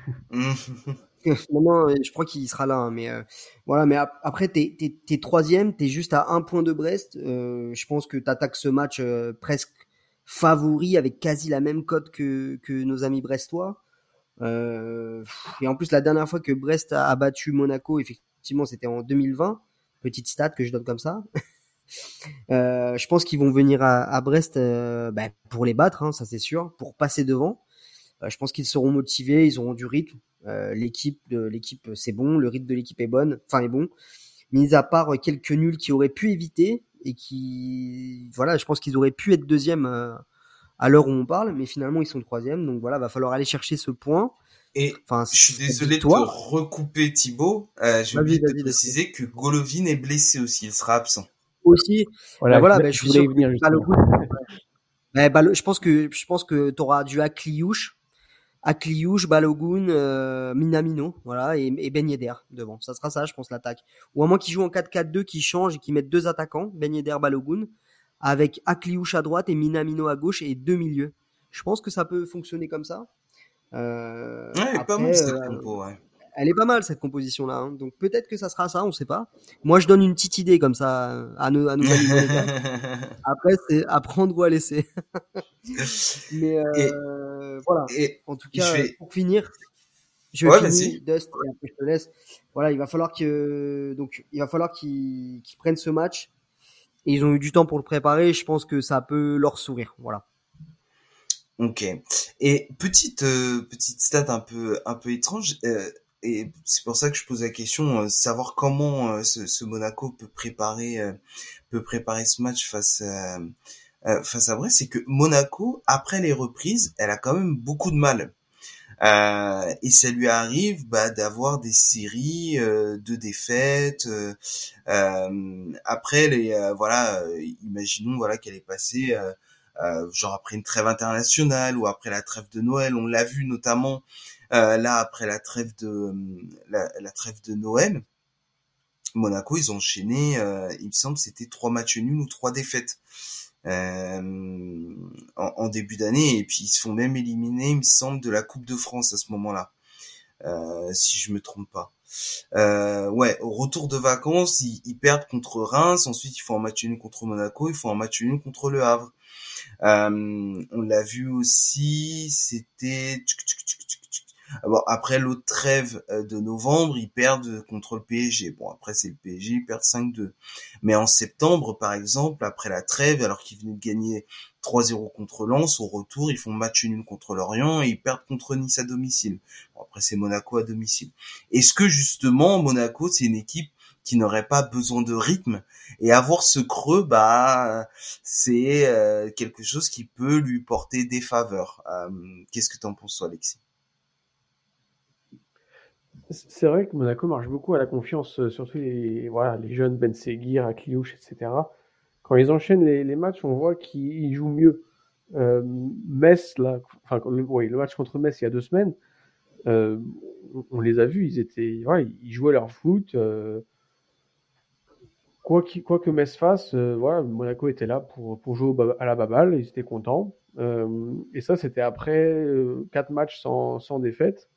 Speaker 3: Non, je crois qu'il sera là, hein, mais voilà. Mais après, t'es troisième, t'es juste à 1 point de Brest. Je pense que t'attaques ce match presque favori avec quasi la même cote que nos amis brestois. Et en plus, la dernière fois que Brest a battu Monaco, effectivement, c'était en 2020. Petite stat que je donne comme ça. Je pense qu'ils vont venir à Brest pour les battre, hein, ça c'est sûr, pour passer devant. Je pense qu'ils seront motivés, ils auront du rythme. L'équipe c'est bon, le rythme de l'équipe est bon. Mis à part quelques nuls qui auraient pu éviter et qui, voilà, je pense qu'ils auraient pu être deuxième à l'heure où on parle, mais finalement ils sont troisième. Donc voilà, va falloir aller chercher ce point.
Speaker 2: Et je suis désolé de te recouper, Thibaut. J'ai oublié de te préciser que Golovin est blessé aussi, il sera absent.
Speaker 3: Aussi. Voilà, je suis sûr que Balogun. Je pense que t'auras du Akliouche, Balogun, Minamino, voilà, et Ben Yedder devant. Ça sera ça, je pense, l'attaque. Ou à moins qu'ils jouent en 4-4-2, qu'ils changent et qu'ils mettent 2 attaquants, Ben Yedder, Balogun, avec Akliouche à droite et Minamino à gauche et 2 milieux. Je pense que ça peut fonctionner comme ça.
Speaker 2: Ouais, après, pas mal cette compo, ouais.
Speaker 3: elle est pas mal cette composition-là. Hein. Donc peut-être que ça sera ça, on sait pas. Moi, je donne une petite idée comme ça à nos amis monégasques. Après, c'est à prendre ou à laisser. Mais
Speaker 2: Et,
Speaker 3: voilà.
Speaker 2: et
Speaker 3: En tout
Speaker 2: je
Speaker 3: cas,
Speaker 2: vais,
Speaker 3: pour finir, je
Speaker 2: ouais,
Speaker 3: finis
Speaker 2: vas-y.
Speaker 3: Dust et après je te laisse. Voilà, il va falloir qu'ils prennent ce match. Et ils ont eu du temps pour le préparer. Je pense que ça peut leur sourire. Voilà.
Speaker 2: Ok. Et petite stat un peu étrange. Et c'est pour ça que je pose la question, savoir comment ce Monaco peut préparer ce match face à Brest, c'est que Monaco, après les reprises, elle a quand même beaucoup de mal. Et ça lui arrive d'avoir des séries de défaites. Après imaginons voilà qu'elle est passée genre après une trêve internationale ou après la trêve de Noël. On l'a vu notamment là après la trêve de Noël. Monaco, ils ont enchaîné, il me semble, c'était 3 matchs nuls ou 3 défaites en début d'année, et puis ils se font même éliminer, il me semble, de la Coupe de France à ce moment-là, si je me trompe pas. Ouais, au retour de vacances, ils perdent contre Reims, ensuite ils font un match nul contre Monaco, ils font un match nul contre Le Havre. On l'a vu aussi, c'était bon, après l'autre trêve de novembre, ils perdent contre le PSG. Bon, après c'est le PSG, ils perdent 5-2. Mais en septembre, par exemple, après la trêve, alors qu'ils venaient de gagner 3-0 contre Lens, au retour, ils font match nul contre Lorient et ils perdent contre Nice à domicile. Bon, après c'est Monaco à domicile. Est-ce que justement, Monaco, c'est une équipe qui n'aurait pas besoin de rythme, et avoir ce creux, c'est quelque chose qui peut lui porter des faveurs. Qu'est-ce que t'en penses, toi, Alexis?
Speaker 4: C'est vrai que Monaco marche beaucoup à la confiance, surtout les jeunes Ben Seguir, Akliouche, etc. Quand ils enchaînent les matchs, on voit qu'ils jouent mieux. Metz, là, enfin, le match contre Metz il y a 2 semaines, on les a vus, ils jouaient leur foot. Quoi que Metz fasse, Monaco était là pour jouer à la baballe, ils étaient contents. Et ça, c'était après 4 matchs sans défaite.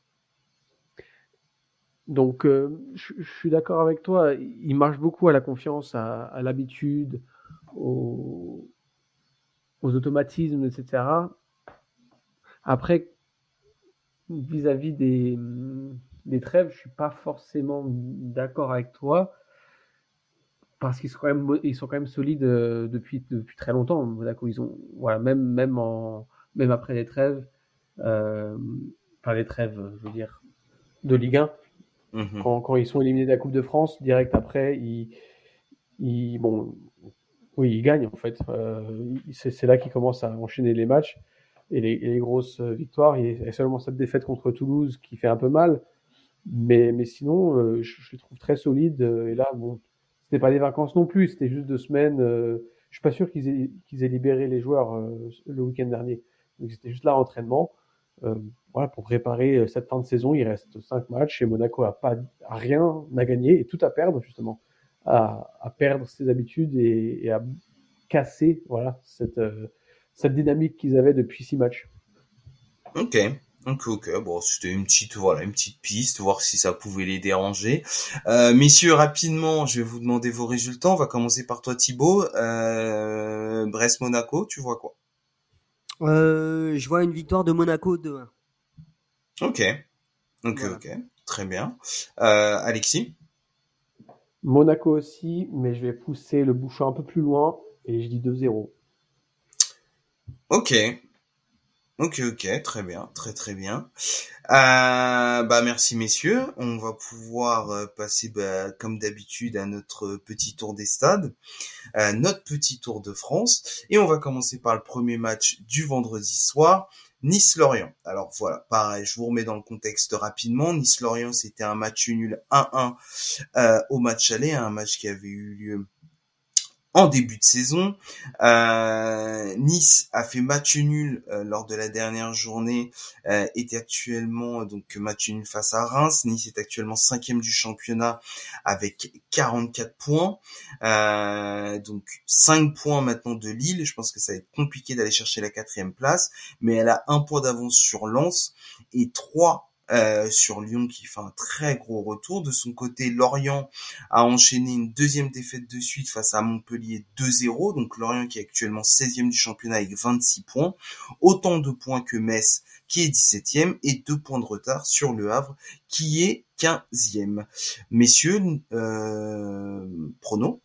Speaker 4: Donc, je suis d'accord avec toi. Il marche beaucoup à la confiance, à l'habitude, aux automatismes, etc. Après, vis-à-vis des trêves, je suis pas forcément d'accord avec toi parce ils sont quand même solides depuis très longtemps. Monaco, ils ont, voilà, même après les trêves, euh, enfin les trêves, je veux dire, de Ligue 1,
Speaker 2: Mm-hmm.
Speaker 4: quand ils sont éliminés de la Coupe de France, direct après, bon, oui, ils gagnent en fait. C'est là qu'ils commencent à enchaîner les matchs et les grosses victoires. Il y a seulement cette défaite contre Toulouse qui fait un peu mal, mais sinon, je les trouve très solides. Et là, bon, c'était pas des vacances non plus, c'était juste 2 semaines. Je suis pas sûr qu'ils aient libéré les joueurs le week-end dernier. Donc c'était juste là entraînement. Euh, voilà, pour préparer cette fin de saison, il reste 5 matchs et Monaco a rien à gagner et tout à perdre justement, à perdre ses habitudes et à casser voilà cette dynamique qu'ils avaient depuis 6 matchs.
Speaker 2: Ok. Bon, c'était une petite piste, voir si ça pouvait les déranger. Messieurs, rapidement, je vais vous demander vos résultats. On va commencer par toi, Thibaut. Brest-Monaco, tu vois quoi?
Speaker 3: Je vois une victoire de Monaco 2-1.
Speaker 2: Ok.
Speaker 3: Voilà.
Speaker 2: Ok. Très bien. Alexis?
Speaker 4: Monaco aussi, mais je vais pousser le bouchon un peu plus loin et je dis 2-0.
Speaker 2: Ok. Très bien. Très bien. Merci messieurs. On va pouvoir passer comme d'habitude à notre petit tour des stades, notre petit tour de France, et on va commencer par le premier match du vendredi soir, Nice-Lorient. Alors voilà, pareil, je vous remets dans le contexte rapidement. Nice-Lorient, c'était un match nul 1-1 au match aller, un match qui avait eu lieu en début de saison. Nice a fait match nul lors de la dernière journée, était actuellement donc match nul face à Reims. Nice est actuellement 5e du championnat avec 44 points. Donc 5 points maintenant de Lille. Je pense que ça va être compliqué d'aller chercher la 4e place, mais elle a 1 point d'avance sur Lens et 3 sur Lyon qui fait un très gros retour. De son côté, Lorient a enchaîné une deuxième défaite de suite face à Montpellier 2-0. Donc Lorient qui est actuellement 16e du championnat avec 26 points. Autant de points que Metz qui est 17e et 2 points de retard sur Le Havre qui est 15e. Messieurs, pronos?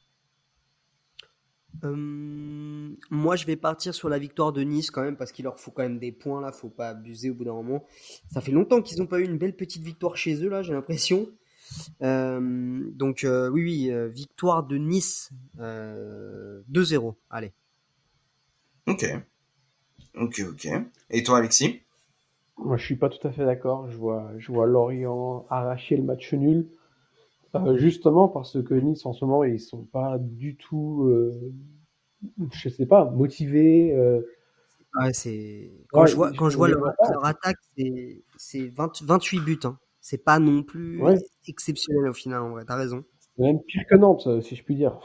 Speaker 3: Moi, je vais partir sur la victoire de Nice quand même parce qu'il leur faut quand même des points là, faut pas abuser au bout d'un moment. Ça fait longtemps qu'ils n'ont pas eu une belle petite victoire chez eux là, j'ai l'impression. Donc oui, victoire de Nice 2-0. Allez.
Speaker 2: Ok. Et toi, Alexis?
Speaker 4: Moi, je suis pas tout à fait d'accord. Je vois Lorient arracher le match nul. Justement parce que Nice en ce moment ils sont pas du tout, je sais pas, motivés.
Speaker 3: Ouais, c'est quand je vois leur attaque, c'est 28 buts. Hein. C'est pas non plus
Speaker 4: Ouais,
Speaker 3: exceptionnel au final. En vrai, t'as raison.
Speaker 4: c'est même pire que Nantes, si je puis dire.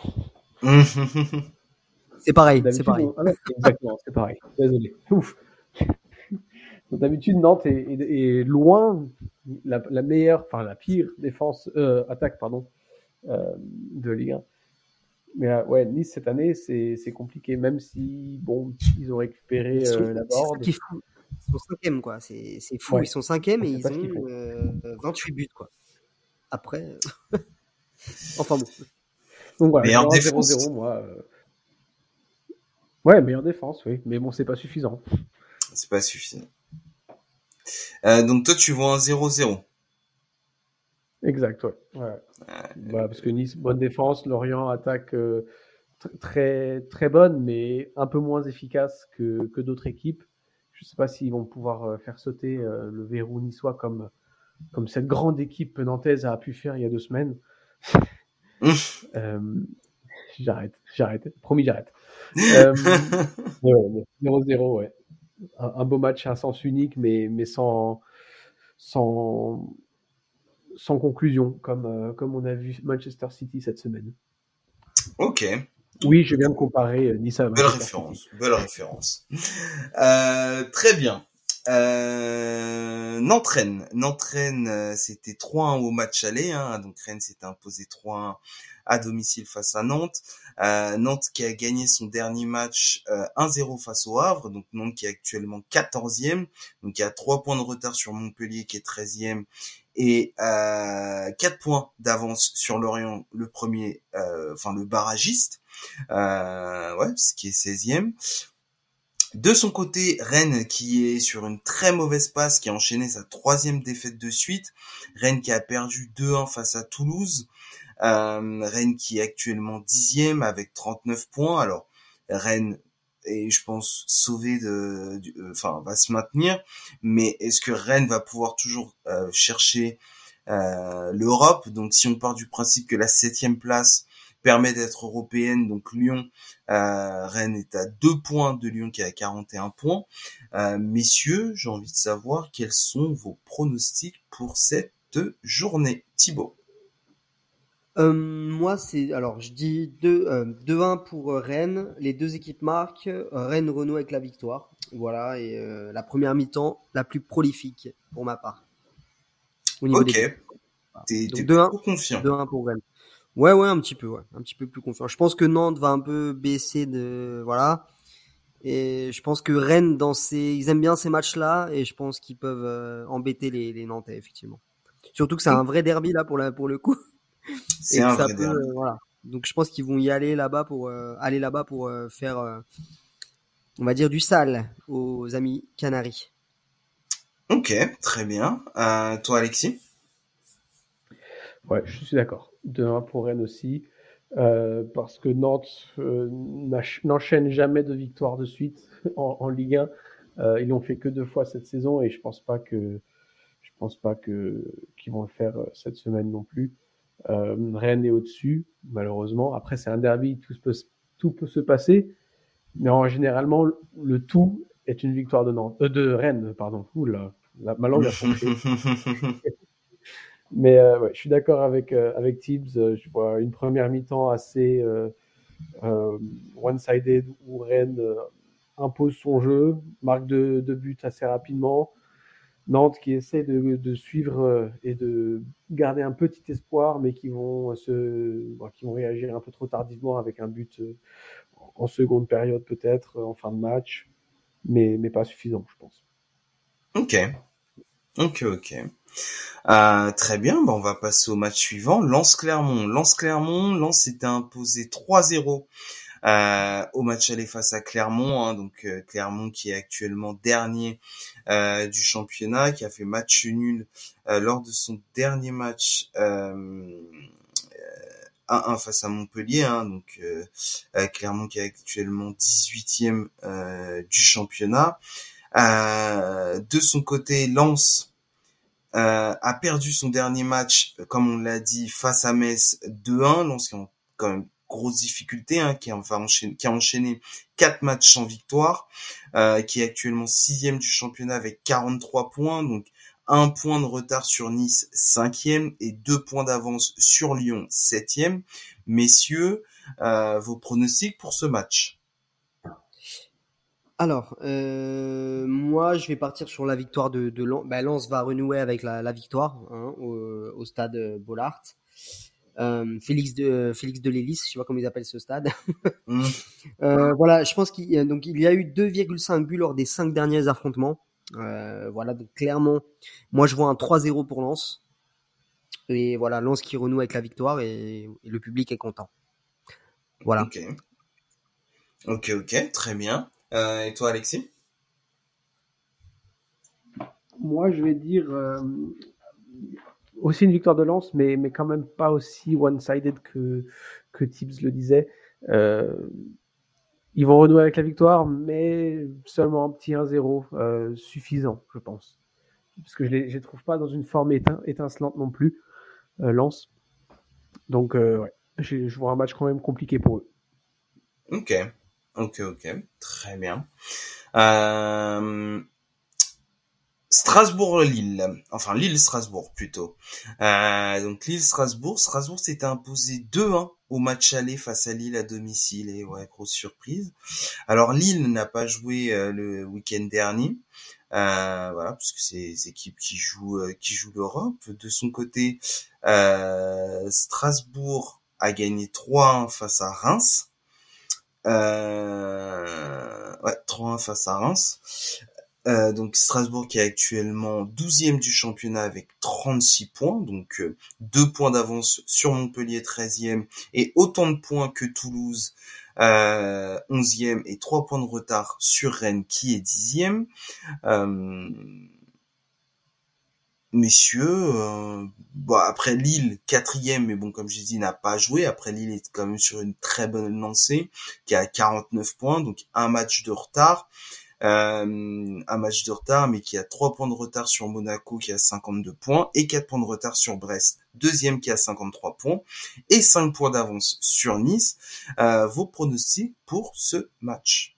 Speaker 3: C'est pareil, c'est
Speaker 4: D'habitude,
Speaker 3: pareil.
Speaker 4: Ah ouais, exactement, c'est pareil. Désolé. Ouf. Donc, d'habitude, Nantes est loin la meilleure, enfin la pire défense, attaque, pardon, de Ligue 1. Mais ouais, Nice cette année, c'est compliqué, même si bon, ils ont récupéré la
Speaker 3: C'est ça
Speaker 4: board.
Speaker 3: qui est fou. Ils sont cinquième, quoi. C'est fou.
Speaker 4: Ouais.
Speaker 3: Ils sont cinquième
Speaker 4: On
Speaker 3: et
Speaker 4: sait
Speaker 3: ils
Speaker 4: pas ce qu'ils font.
Speaker 3: ont 28 buts, quoi. Après, enfin bon.
Speaker 4: Donc voilà,
Speaker 2: Meilleure
Speaker 4: je vais avoir
Speaker 2: défense.
Speaker 4: 0-0, moi. Ouais, meilleure défense, oui. Mais bon, c'est pas suffisant.
Speaker 2: C'est pas suffisant. Donc toi, tu vois un 0-0.
Speaker 4: Exact, ouais. Bah, parce que Nice, bonne défense, Lorient attaque très très bonne, mais un peu moins efficace que d'autres équipes. Je sais pas s'ils vont pouvoir faire sauter le verrou niçois comme cette grande équipe nantaise a pu faire il y a 2 semaines. J'arrête. Promis, j'arrête. Ouais, 0-0, ouais. Un beau match à sens unique, mais sans conclusion, comme on a vu Manchester City cette semaine.
Speaker 2: Ok.
Speaker 4: Oui, je viens de comparer Nice à
Speaker 2: Belle
Speaker 4: Manchester City.
Speaker 2: référence. Très bien. Nantes-Rennes, c'était 3-1 au match aller. Hein, donc Rennes s'était imposé 3-1 à domicile face à Nantes. Nantes qui a gagné son dernier match 1-0 face au Havre. Donc Nantes qui est actuellement 14e. Donc il y a 3 points de retard sur Montpellier qui est 13e. Et 4 points d'avance sur Lorient, le premier, le barragiste. Ce qui est 16e. De son côté, Rennes qui est sur une très mauvaise passe, qui a enchaîné sa 3e défaite de suite. Rennes qui a perdu 2-1 face à Toulouse. Rennes qui est actuellement 10e avec 39 points. Alors, Rennes est, je pense, sauvé va se maintenir. Mais est-ce que Rennes va pouvoir toujours chercher l'Europe? Donc, si on part du principe que la 7e place permet d'être européenne, donc Lyon, Rennes est à 2 points de Lyon qui est à 41 points. Messieurs, j'ai envie de savoir quels sont vos pronostics pour cette journée. Thibaut.
Speaker 3: Moi, je dis 2-1 pour Rennes. Les deux équipes marquent. Rennes renoue avec la victoire. Voilà, et la première mi-temps la plus prolifique pour ma part. Au niveau des buts.
Speaker 2: T'es
Speaker 3: 2-1,
Speaker 2: confiant.
Speaker 3: 2-1 pour Rennes. Ouais, un petit peu plus confiant. Je pense que Nantes va un peu baisser voilà. Et je pense que Rennes ils aiment bien ces matchs-là et je pense qu'ils peuvent embêter les Nantais effectivement. Surtout que c'est un vrai derby là pour le coup.
Speaker 2: C'est un vrai derby.
Speaker 3: Voilà. Donc je pense qu'ils vont y aller là-bas pour faire on va dire du sale aux amis Canaries.
Speaker 4: Ok,
Speaker 2: très bien. Toi, Alexis?
Speaker 4: Ouais, je suis d'accord. 2-1 pour Rennes aussi. Parce que Nantes n'enchaîne jamais de victoire de suite en Ligue 1. Ils l'ont fait que 2 fois cette saison et je pense pas qu'ils vont le faire cette semaine non plus. Rennes est au-dessus, malheureusement. Après, c'est un derby, tout peut se passer. Mais généralement, le tout est une victoire de Rennes, pardon. Oula, ma langue a fourché. Mais ouais, je suis d'accord avec Tibbs. Je vois une première mi-temps assez one-sided où Rennes impose son jeu, marque de buts assez rapidement. Nantes qui essaie de suivre et de garder un petit espoir, mais qui vont réagir un peu trop tardivement avec un but en seconde période peut-être, en fin de match, mais pas suffisant, je pense.
Speaker 2: Ok. Très bien, on va passer au match suivant. Lens-Clermont. Lens s'était imposé 3-0 au match aller face à Clermont, hein, donc Clermont qui est actuellement dernier du championnat, qui a fait match nul lors de son dernier match 1-1 face à Montpellier, hein, donc Clermont qui est actuellement 18e du championnat. De son côté, Lens a perdu son dernier match, comme on l'a dit, face à Metz 2-1. Lens qui a quand même grosse difficulté, hein, qui a enchaîné 4 matchs sans victoire, qui est actuellement 6e du championnat avec 43 points, donc 1 point de retard sur Nice 5e et 2 points d'avance sur Lyon 7e. Messieurs, vos pronostics pour ce match?
Speaker 3: Alors, moi, je vais partir sur la victoire de Lens. Lens va renouer avec la victoire, hein, au stade Bollaert. Félix de Lélis, je sais pas comment ils appellent ce stade. Voilà, je pense qu'il y a eu 2,5 buts lors des 5 derniers affrontements. Voilà, donc clairement, moi je vois un 3-0 pour Lens. Et voilà, Lens qui renoue avec la victoire et le public est content. Voilà.
Speaker 2: Ok, très bien. Et toi, Alexis?
Speaker 4: Moi, je vais dire aussi une victoire de Lens, mais quand même pas aussi one-sided que Tibbs le disait. Ils vont renouer avec la victoire, mais seulement un petit 1-0 suffisant, je pense. Parce que je les trouve pas dans une forme étincelante non plus, Lens. Donc, ouais, je vois un match quand même compliqué pour eux.
Speaker 2: Ok, très bien. Strasbourg-Lille, enfin Lille-Strasbourg plutôt. Donc Lille-Strasbourg, Strasbourg s'était imposé 2-1 au match aller face à Lille à domicile, et ouais, grosse surprise. Alors Lille n'a pas joué le week-end dernier, voilà, parce que c'est des équipes qui jouent l'Europe. De son côté, Strasbourg a gagné 3-1 face à Reims. 3-1 face à Reims. Donc Strasbourg qui est actuellement 12e du championnat avec 36 points, donc 2 points d'avance sur Montpellier 13e et autant de points que Toulouse 11e et 3 points de retard sur Rennes qui est 10e. Messieurs, après Lille 4e, mais bon, comme j'ai dit, n'a pas joué. Après Lille est quand même sur une très bonne lancée, qui a 49 points, donc un match de retard, mais qui a 3 points de retard sur Monaco qui a 52 points et 4 points de retard sur Brest, deuxième qui a 53 points et 5 points d'avance sur Nice. Vos pronostics pour ce match?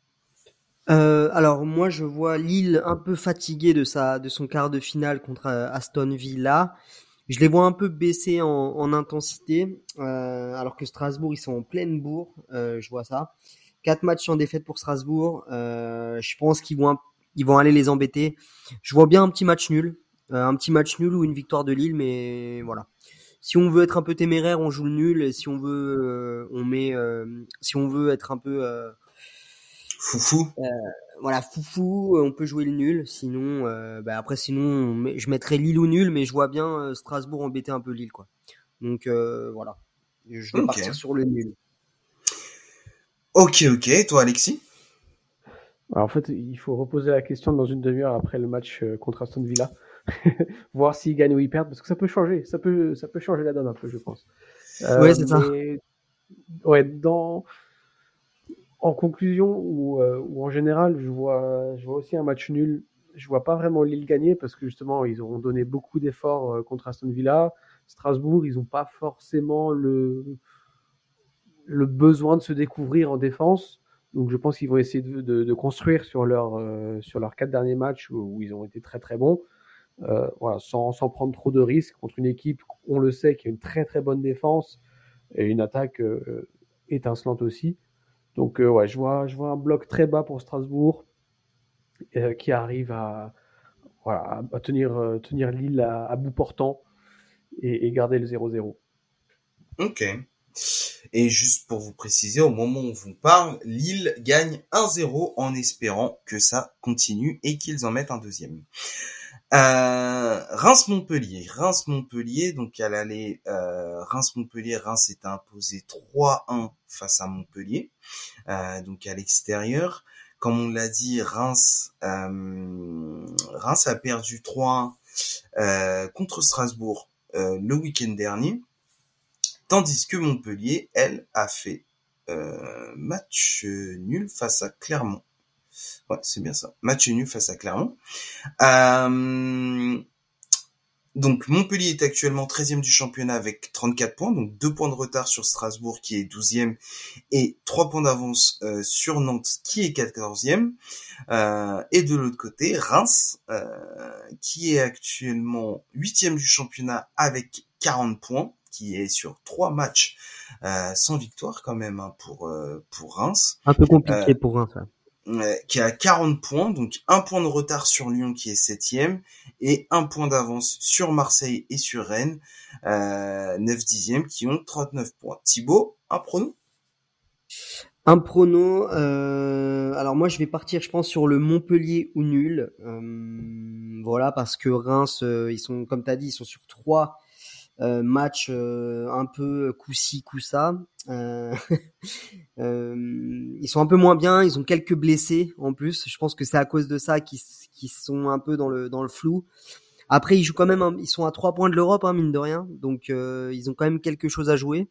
Speaker 3: Alors moi je vois Lille un peu fatigué de son quart de finale contre Aston Villa. Je les vois un peu baisser en intensité, alors que Strasbourg ils sont en pleine bourre. Je vois ça. 4 matchs sans défaite pour Strasbourg. Je pense qu'ils vont aller les embêter. Je vois bien un petit match nul ou une victoire de Lille, mais voilà. Si on veut être un peu téméraire, on joue le nul. Et si on veut, si on veut être un peu
Speaker 2: Foufou.
Speaker 3: Voilà, foufou, on peut jouer le nul. Sinon, après, je mettrais Lille ou nul, mais je vois bien Strasbourg embêter un peu Lille, quoi. Donc voilà, je vais partir sur le nul.
Speaker 2: Ok. Toi, Alexis?
Speaker 4: Alors, en fait, il faut reposer la question dans une demi-heure après le match contre Aston Villa, voir s'ils gagnent ou ils perdent, parce que ça peut changer, ça peut changer la donne un peu, je pense.
Speaker 3: Ouais, c'est ça.
Speaker 4: Ouais, en conclusion ou en général, je vois aussi un match nul. Je vois pas vraiment Lille gagner parce que justement, ils ont donné beaucoup d'efforts contre Aston Villa. Strasbourg, ils ont pas forcément le besoin de se découvrir en défense. Donc je pense qu'ils vont essayer de construire sur leurs 4 derniers matchs où ils ont été très très bons. Voilà, sans prendre trop de risques contre une équipe, on le sait, qui a une très très bonne défense et une attaque étincelante aussi. Donc je vois un bloc très bas pour Strasbourg qui arrive voilà, à tenir Lille à bout portant et garder le 0-0.
Speaker 2: Ok. Et juste pour vous préciser, au moment où on vous parle, Lille gagne 1-0 en espérant que ça continue et qu'ils en mettent un deuxième. Reims-Montpellier, donc à l'aller, Reims s'est imposé 3-1 face à Montpellier, donc à l'extérieur. Comme on l'a dit, Reims a perdu 3-1 contre Strasbourg le week-end dernier, tandis que Montpellier, elle, a fait match nul face à Clermont. Ouais, c'est bien ça. Match nul face à Clermont. Donc Montpellier est actuellement 13e du championnat avec 34 points, donc 2 points de retard sur Strasbourg qui est 12e et 3 points d'avance sur Nantes qui est 14e. Et de l'autre côté, Reims qui est actuellement 8e du championnat avec 40 points, qui est sur 3 matchs sans victoire quand même pour Reims.
Speaker 3: Un peu compliqué pour Reims, ça.
Speaker 2: Qui a 40 points, donc 1 point de retard sur Lyon qui est 7e et 1 point d'avance sur Marseille et sur Rennes, 9-10e qui ont 39 points. Thibaut, un prono?
Speaker 3: Un prono, alors moi je vais partir, je pense, sur le Montpellier ou nul. Voilà, parce que Reims, ils sont, comme t'as dit, ils sont sur 3 matchs un peu coup-ci, coup-ça. Ils sont un peu moins bien, ils ont quelques blessés en plus. Je pense que c'est à cause de ça qu'ils sont un peu dans le flou. Après, ils jouent quand même, ils sont à 3 points de l'Europe, hein, mine de rien. Donc, ils ont quand même quelque chose à jouer.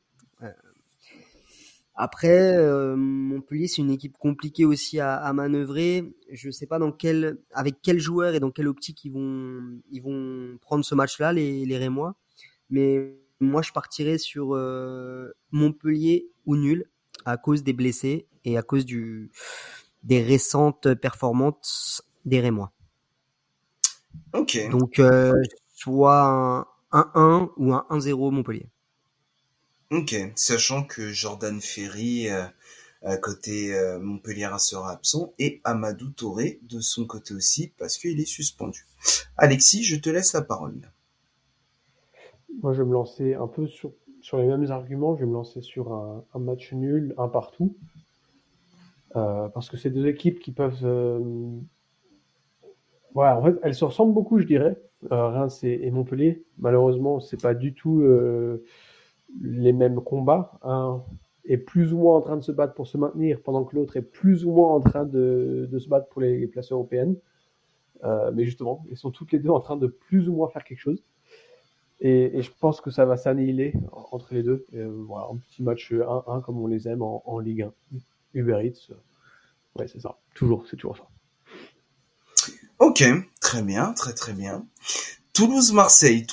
Speaker 3: Après, Montpellier, c'est une équipe compliquée aussi à manœuvrer. Je sais pas avec quel joueur et dans quelle optique ils vont prendre ce match-là, les Rémois. Mais moi, je partirais sur Montpellier ou nul à cause des blessés et à cause des récentes performances des Rémois.
Speaker 2: Ok.
Speaker 3: Donc, soit un 1-1 ou un 1-0 Montpellier.
Speaker 2: Ok, sachant que Jordan Ferry côté Montpellier sera absent et Amadou Touré de son côté aussi parce qu'il est suspendu. Alexis, je te laisse la parole.
Speaker 4: Moi, je vais me lancer un peu sur les mêmes arguments. Je vais me lancer sur un match nul, un partout. Parce que c'est deux équipes qui peuvent... Voilà, en fait, elles se ressemblent beaucoup, je dirais. Reims et Montpellier. Malheureusement, c'est pas du tout les mêmes combats. Un est plus ou moins en train de se battre pour se maintenir, pendant que l'autre est plus ou moins en train de se battre pour les places européennes. Mais justement, ils sont toutes les deux en train de plus ou moins faire quelque chose. Et je pense que ça va s'annihiler entre les deux. Voilà, un petit match 1-1 comme on les aime en Ligue 1. Uber Eats, ouais, c'est ça. C'est toujours ça.
Speaker 2: Ok, très bien, très bien. Toulouse-Marseille,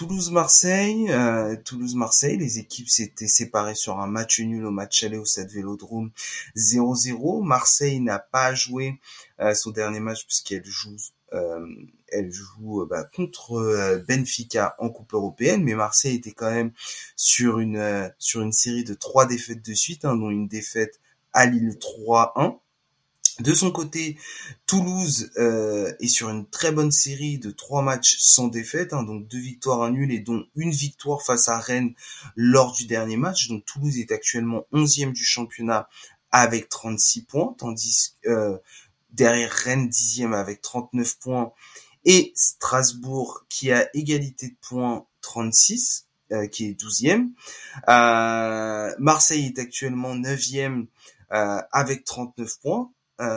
Speaker 2: les équipes s'étaient séparées sur un match nul au match aller au Stade Vélodrome 0-0. Marseille n'a pas joué son dernier match puisqu'elle joue contre Benfica en Coupe européenne, mais Marseille était quand même sur une série de 3 défaites de suite, dont une défaite à Lille 3-1. De son côté, Toulouse est sur une très bonne série de 3 matchs sans défaite, donc 2 victoires, 1 nul et dont une victoire face à Rennes lors du dernier match. Donc Toulouse est actuellement 11e du championnat avec 36 points, tandis derrière Rennes 10e avec 39 points et Strasbourg qui a égalité de points 36, qui est 12e. Marseille est actuellement 9e avec 39 points.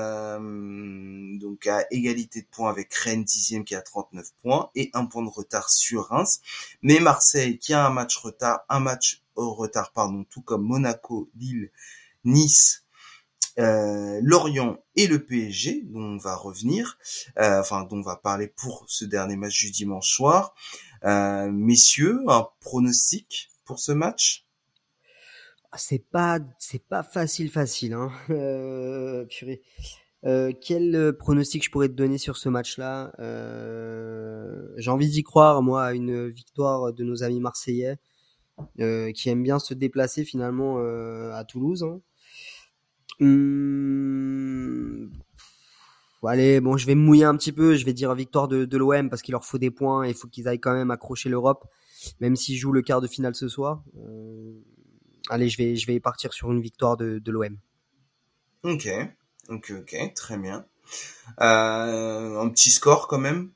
Speaker 2: Donc à égalité de points avec Rennes 10e qui a 39 points et 1 point de retard sur Reims. Mais Marseille qui a un match au retard, tout comme Monaco, Lille, Nice, Lorient et le PSG, dont on va revenir, dont on va parler pour ce dernier match du dimanche soir. Messieurs, un pronostic pour ce match?
Speaker 3: C'est pas facile, hein. Purée. Quel pronostic je pourrais te donner sur ce match-là? J'ai envie d'y croire, moi, à une victoire de nos amis marseillais, qui aiment bien se déplacer finalement à Toulouse, hein. Allez, bon, je vais me mouiller un petit peu. Je vais dire victoire de l'OM parce qu'il leur faut des points et il faut qu'ils aillent quand même accrocher l'Europe, même s'ils jouent le quart de finale ce soir. Allez, je vais partir sur une victoire de l'OM.
Speaker 2: Ok, très bien. Un petit score quand même.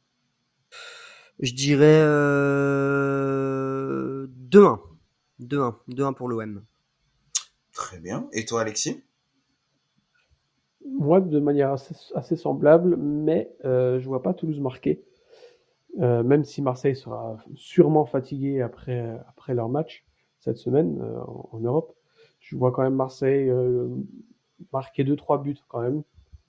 Speaker 3: Je dirais 2-1. 2-1 pour l'OM.
Speaker 2: Très bien. Et toi, Alexis?
Speaker 4: Moi, de manière assez semblable, mais je vois pas Toulouse marquer. Même si Marseille sera sûrement fatigué après leur match cette semaine en Europe, je vois quand même Marseille marquer 2-3 buts quand même.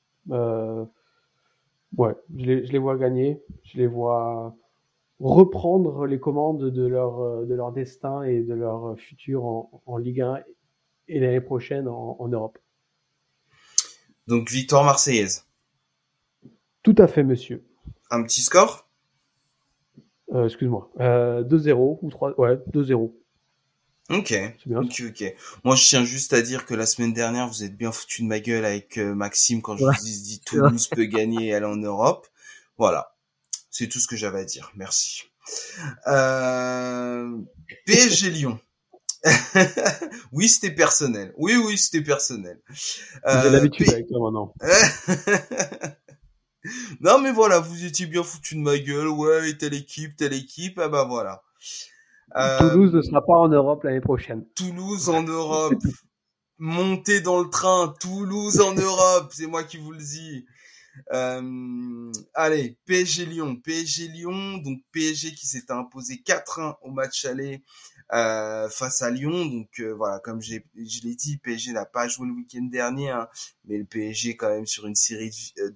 Speaker 4: Ouais, je les vois gagner, je les vois reprendre les commandes de leur destin et de leur futur en Ligue 1 et l'année prochaine en Europe.
Speaker 2: Donc victoire marseillaise.
Speaker 4: Tout à fait, monsieur.
Speaker 2: Un petit score?
Speaker 4: Excuse-moi. 2-0 ou 3. Ouais, 2-0.
Speaker 2: Ok. Moi, je tiens juste à dire que la semaine dernière, vous êtes bien foutu de ma gueule avec Maxime quand je vous ai dit Toulouse peut gagner et aller en Europe. Voilà. C'est tout ce que j'avais à dire. Merci. PSG Lyon. Oui, c'était personnel. Oui, c'était personnel.
Speaker 4: J'ai l'habitude avec toi maintenant.
Speaker 2: Non, mais voilà, vous étiez bien foutu de ma gueule. Ouais, telle équipe. Ah bah voilà.
Speaker 4: Toulouse ne sera pas en Europe l'année prochaine.
Speaker 2: Toulouse en Europe. Montez dans le train. Toulouse en Europe. C'est moi qui vous le dis. Allez, PSG Lyon. Donc PSG qui s'était imposé 4-1 au match aller face à Lyon. Donc voilà, comme je l'ai dit, PSG n'a pas joué le week-end dernier, hein, mais le PSG quand même sur une série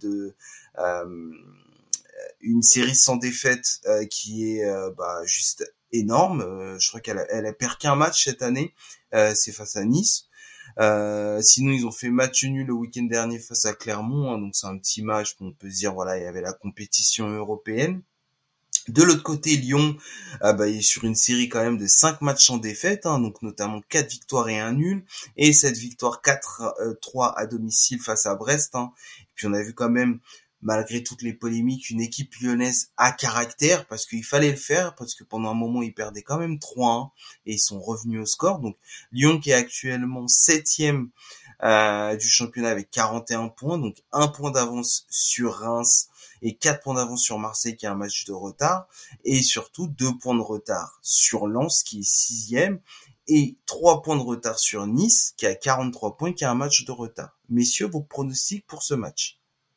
Speaker 2: une série sans défaite qui est juste énorme. Je crois qu'elle perd qu'un match cette année. C'est face à Nice. Sinon ils ont fait match nul le week-end dernier face à Clermont, hein, donc c'est un petit match, on peut se dire voilà, il y avait la compétition européenne. De l'autre côté, Lyon il est sur une série quand même de 5 matchs sans défaite, hein, donc notamment 4 victoires et 1 nul, et cette victoire 4-3 à domicile face à Brest, hein. Et puis on a vu quand même, malgré toutes les polémiques, une équipe lyonnaise à caractère, parce qu'il fallait le faire, parce que pendant un moment ils perdaient quand même 3-1 et ils sont revenus au score. Donc Lyon qui est actuellement 7e du championnat avec 41 points, donc 1 point d'avance sur Reims et 4 points d'avance sur Marseille qui a un match de retard, et surtout 2 points de retard sur Lens qui est 6e, et 3 points de retard sur Nice qui a 43 points qui a un match de retard. Messieurs, vos pronostics pour ce match?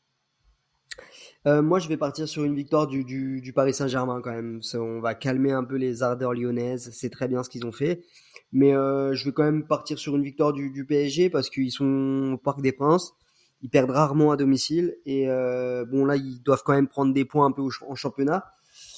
Speaker 3: Moi, je vais partir sur une victoire du Paris Saint-Germain quand même. On va calmer un peu les ardeurs lyonnaises. C'est très bien ce qu'ils ont fait. Mais je vais quand même partir sur une victoire du PSG parce qu'ils sont au Parc des Princes. Ils perdent rarement à domicile. Et bon, là, ils doivent quand même prendre des points un peu en championnat.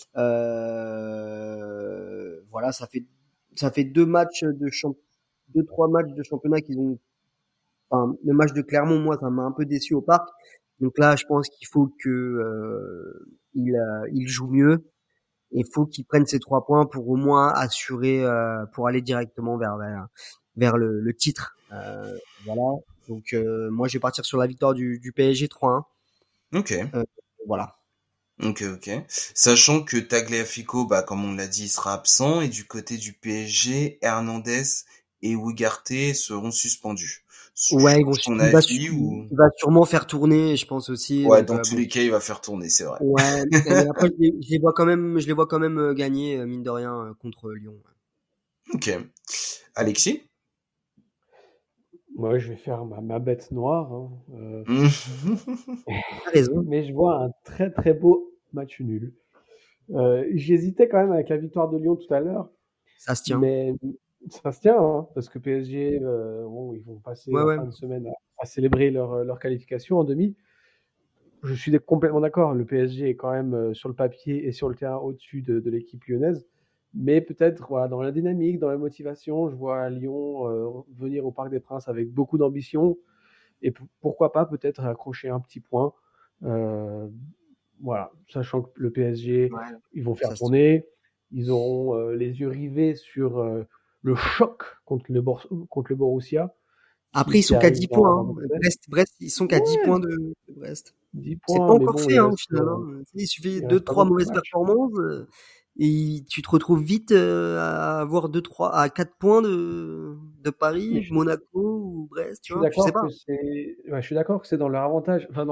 Speaker 3: Voilà, ça fait 2 3 matchs de championnat qu'ils ont. Enfin, le match de Clermont, moi, ça m'a un peu déçu au Parc. Donc là, je pense qu'il faut que il joue mieux. Il faut qu'il prenne ces 3 points pour au moins assurer, pour aller directement vers le titre. Voilà. Donc moi, je vais partir sur la victoire du PSG 3-1.
Speaker 2: Ok.
Speaker 3: Voilà.
Speaker 2: Ok. Sachant que Tagliafico, comme on l'a dit, il sera absent, et du côté du PSG, Hernandez et Ugarte seront suspendus.
Speaker 3: Ouais, il va sûrement faire tourner, je pense aussi.
Speaker 2: Ouais, donc, dans tous les cas, il va faire tourner, c'est vrai.
Speaker 3: Ouais, mais après, je les vois quand même gagner, mine de rien, contre Lyon.
Speaker 2: Ok. Alexis?
Speaker 4: Moi, je vais faire ma bête noire.
Speaker 3: T'as raison.
Speaker 4: Mais je vois un très très beau match nul. J'hésitais quand même avec la victoire de Lyon tout à l'heure.
Speaker 3: Ça se tient.
Speaker 4: Mais ça se tient, hein, parce que PSG, ils vont passer la fin de semaine à célébrer leur qualification en demi. Je suis complètement d'accord. Le PSG est quand même sur le papier et sur le terrain au-dessus de l'équipe lyonnaise. Mais peut-être, voilà, dans la dynamique, dans la motivation, je vois Lyon venir au Parc des Princes avec beaucoup d'ambition. Et pourquoi pas peut-être accrocher un petit point. Voilà, sachant que le PSG, ils vont faire tourner. Ils auront les yeux rivés sur le choc contre le Borussia.
Speaker 3: Après, ils sont qu'à 10 points. Hein. Brest, ils sont qu'à 10 points de Brest.
Speaker 4: 10
Speaker 3: C'est
Speaker 4: points,
Speaker 3: pas
Speaker 4: mais
Speaker 3: encore
Speaker 4: bon,
Speaker 3: fait,
Speaker 4: il
Speaker 3: au
Speaker 4: reste,
Speaker 3: final. Il suffit
Speaker 4: il
Speaker 3: deux,
Speaker 4: reste pas
Speaker 3: trois
Speaker 4: beaucoup de
Speaker 3: mauvaises
Speaker 4: matchs.
Speaker 3: performances et tu te retrouves vite à avoir 4 points de Paris,
Speaker 4: Mais
Speaker 3: Monaco ou Brest,
Speaker 4: je
Speaker 3: tu
Speaker 4: suis
Speaker 3: vois. Je sais
Speaker 4: d'accord
Speaker 3: pas.
Speaker 4: que je suis d'accord que c'est dans leur avantage, enfin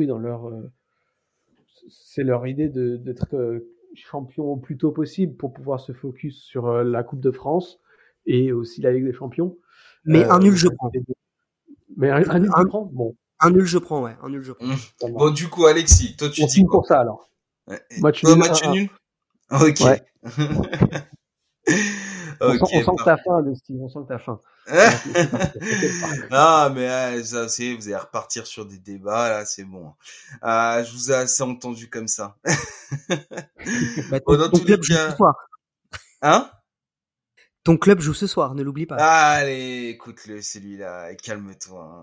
Speaker 4: c'est leur idée d'être champion au plus tôt possible pour pouvoir se focus sur la Coupe de France et aussi la Ligue des Champions.
Speaker 3: Mais un nul, je
Speaker 4: Donc,
Speaker 3: prends.
Speaker 4: mais un nul, tu prends? Bon,
Speaker 3: Un nul, je prends, ouais. Un nul, je prends.
Speaker 4: ça
Speaker 2: Bon,
Speaker 4: marche.
Speaker 2: du coup, Alexis, toi, tu
Speaker 4: On
Speaker 2: dis
Speaker 4: signe
Speaker 2: quoi?
Speaker 4: pour ça alors. Match
Speaker 2: Toi,
Speaker 4: nul,
Speaker 2: match
Speaker 4: 1-1.
Speaker 2: nul? Ok.
Speaker 4: Ouais.
Speaker 2: Ok,
Speaker 4: On sent que t'as faim, Steve. On sent que t'as faim. On va te laisser partir, t'inquiète pas.
Speaker 2: Ah, mais ça, c'est, vous allez repartir sur des débats, là, c'est bon. Je vous ai assez entendu comme ça.
Speaker 3: Bah,
Speaker 2: Bon, dans
Speaker 3: ton
Speaker 2: tous les
Speaker 3: club joue ce
Speaker 2: cas,
Speaker 3: soir.
Speaker 2: hein?
Speaker 3: Ton club joue ce soir, ne l'oublie pas.
Speaker 2: Allez, écoute-le, celui-là, calme-toi.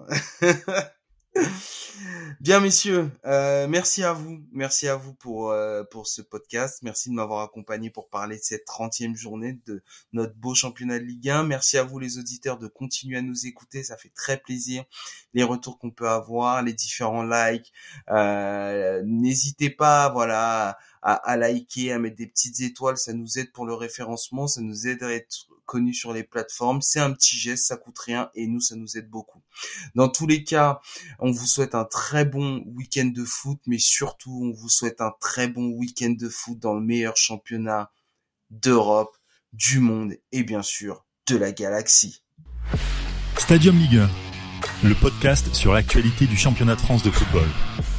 Speaker 2: Bien, messieurs, merci à vous pour ce podcast. Merci de m'avoir accompagné pour parler de cette 30e journée de notre beau championnat de Ligue 1. Merci à vous, les auditeurs, de continuer à nous écouter, ça fait très plaisir. Les retours qu'on peut avoir, les différents likes, n'hésitez pas, voilà, à liker, à mettre des petites étoiles, ça nous aide pour le référencement, ça nous aide à être connus sur les plateformes. C'est un petit geste, ça coûte rien et nous, ça nous aide beaucoup. Dans tous les cas, on vous souhaite un très bon week-end de foot, mais surtout, on vous souhaite un très bon week-end de foot dans le meilleur championnat d'Europe, du monde et bien sûr de la galaxie.
Speaker 1: Stadium Ligue 1, le podcast sur l'actualité du championnat de France de football.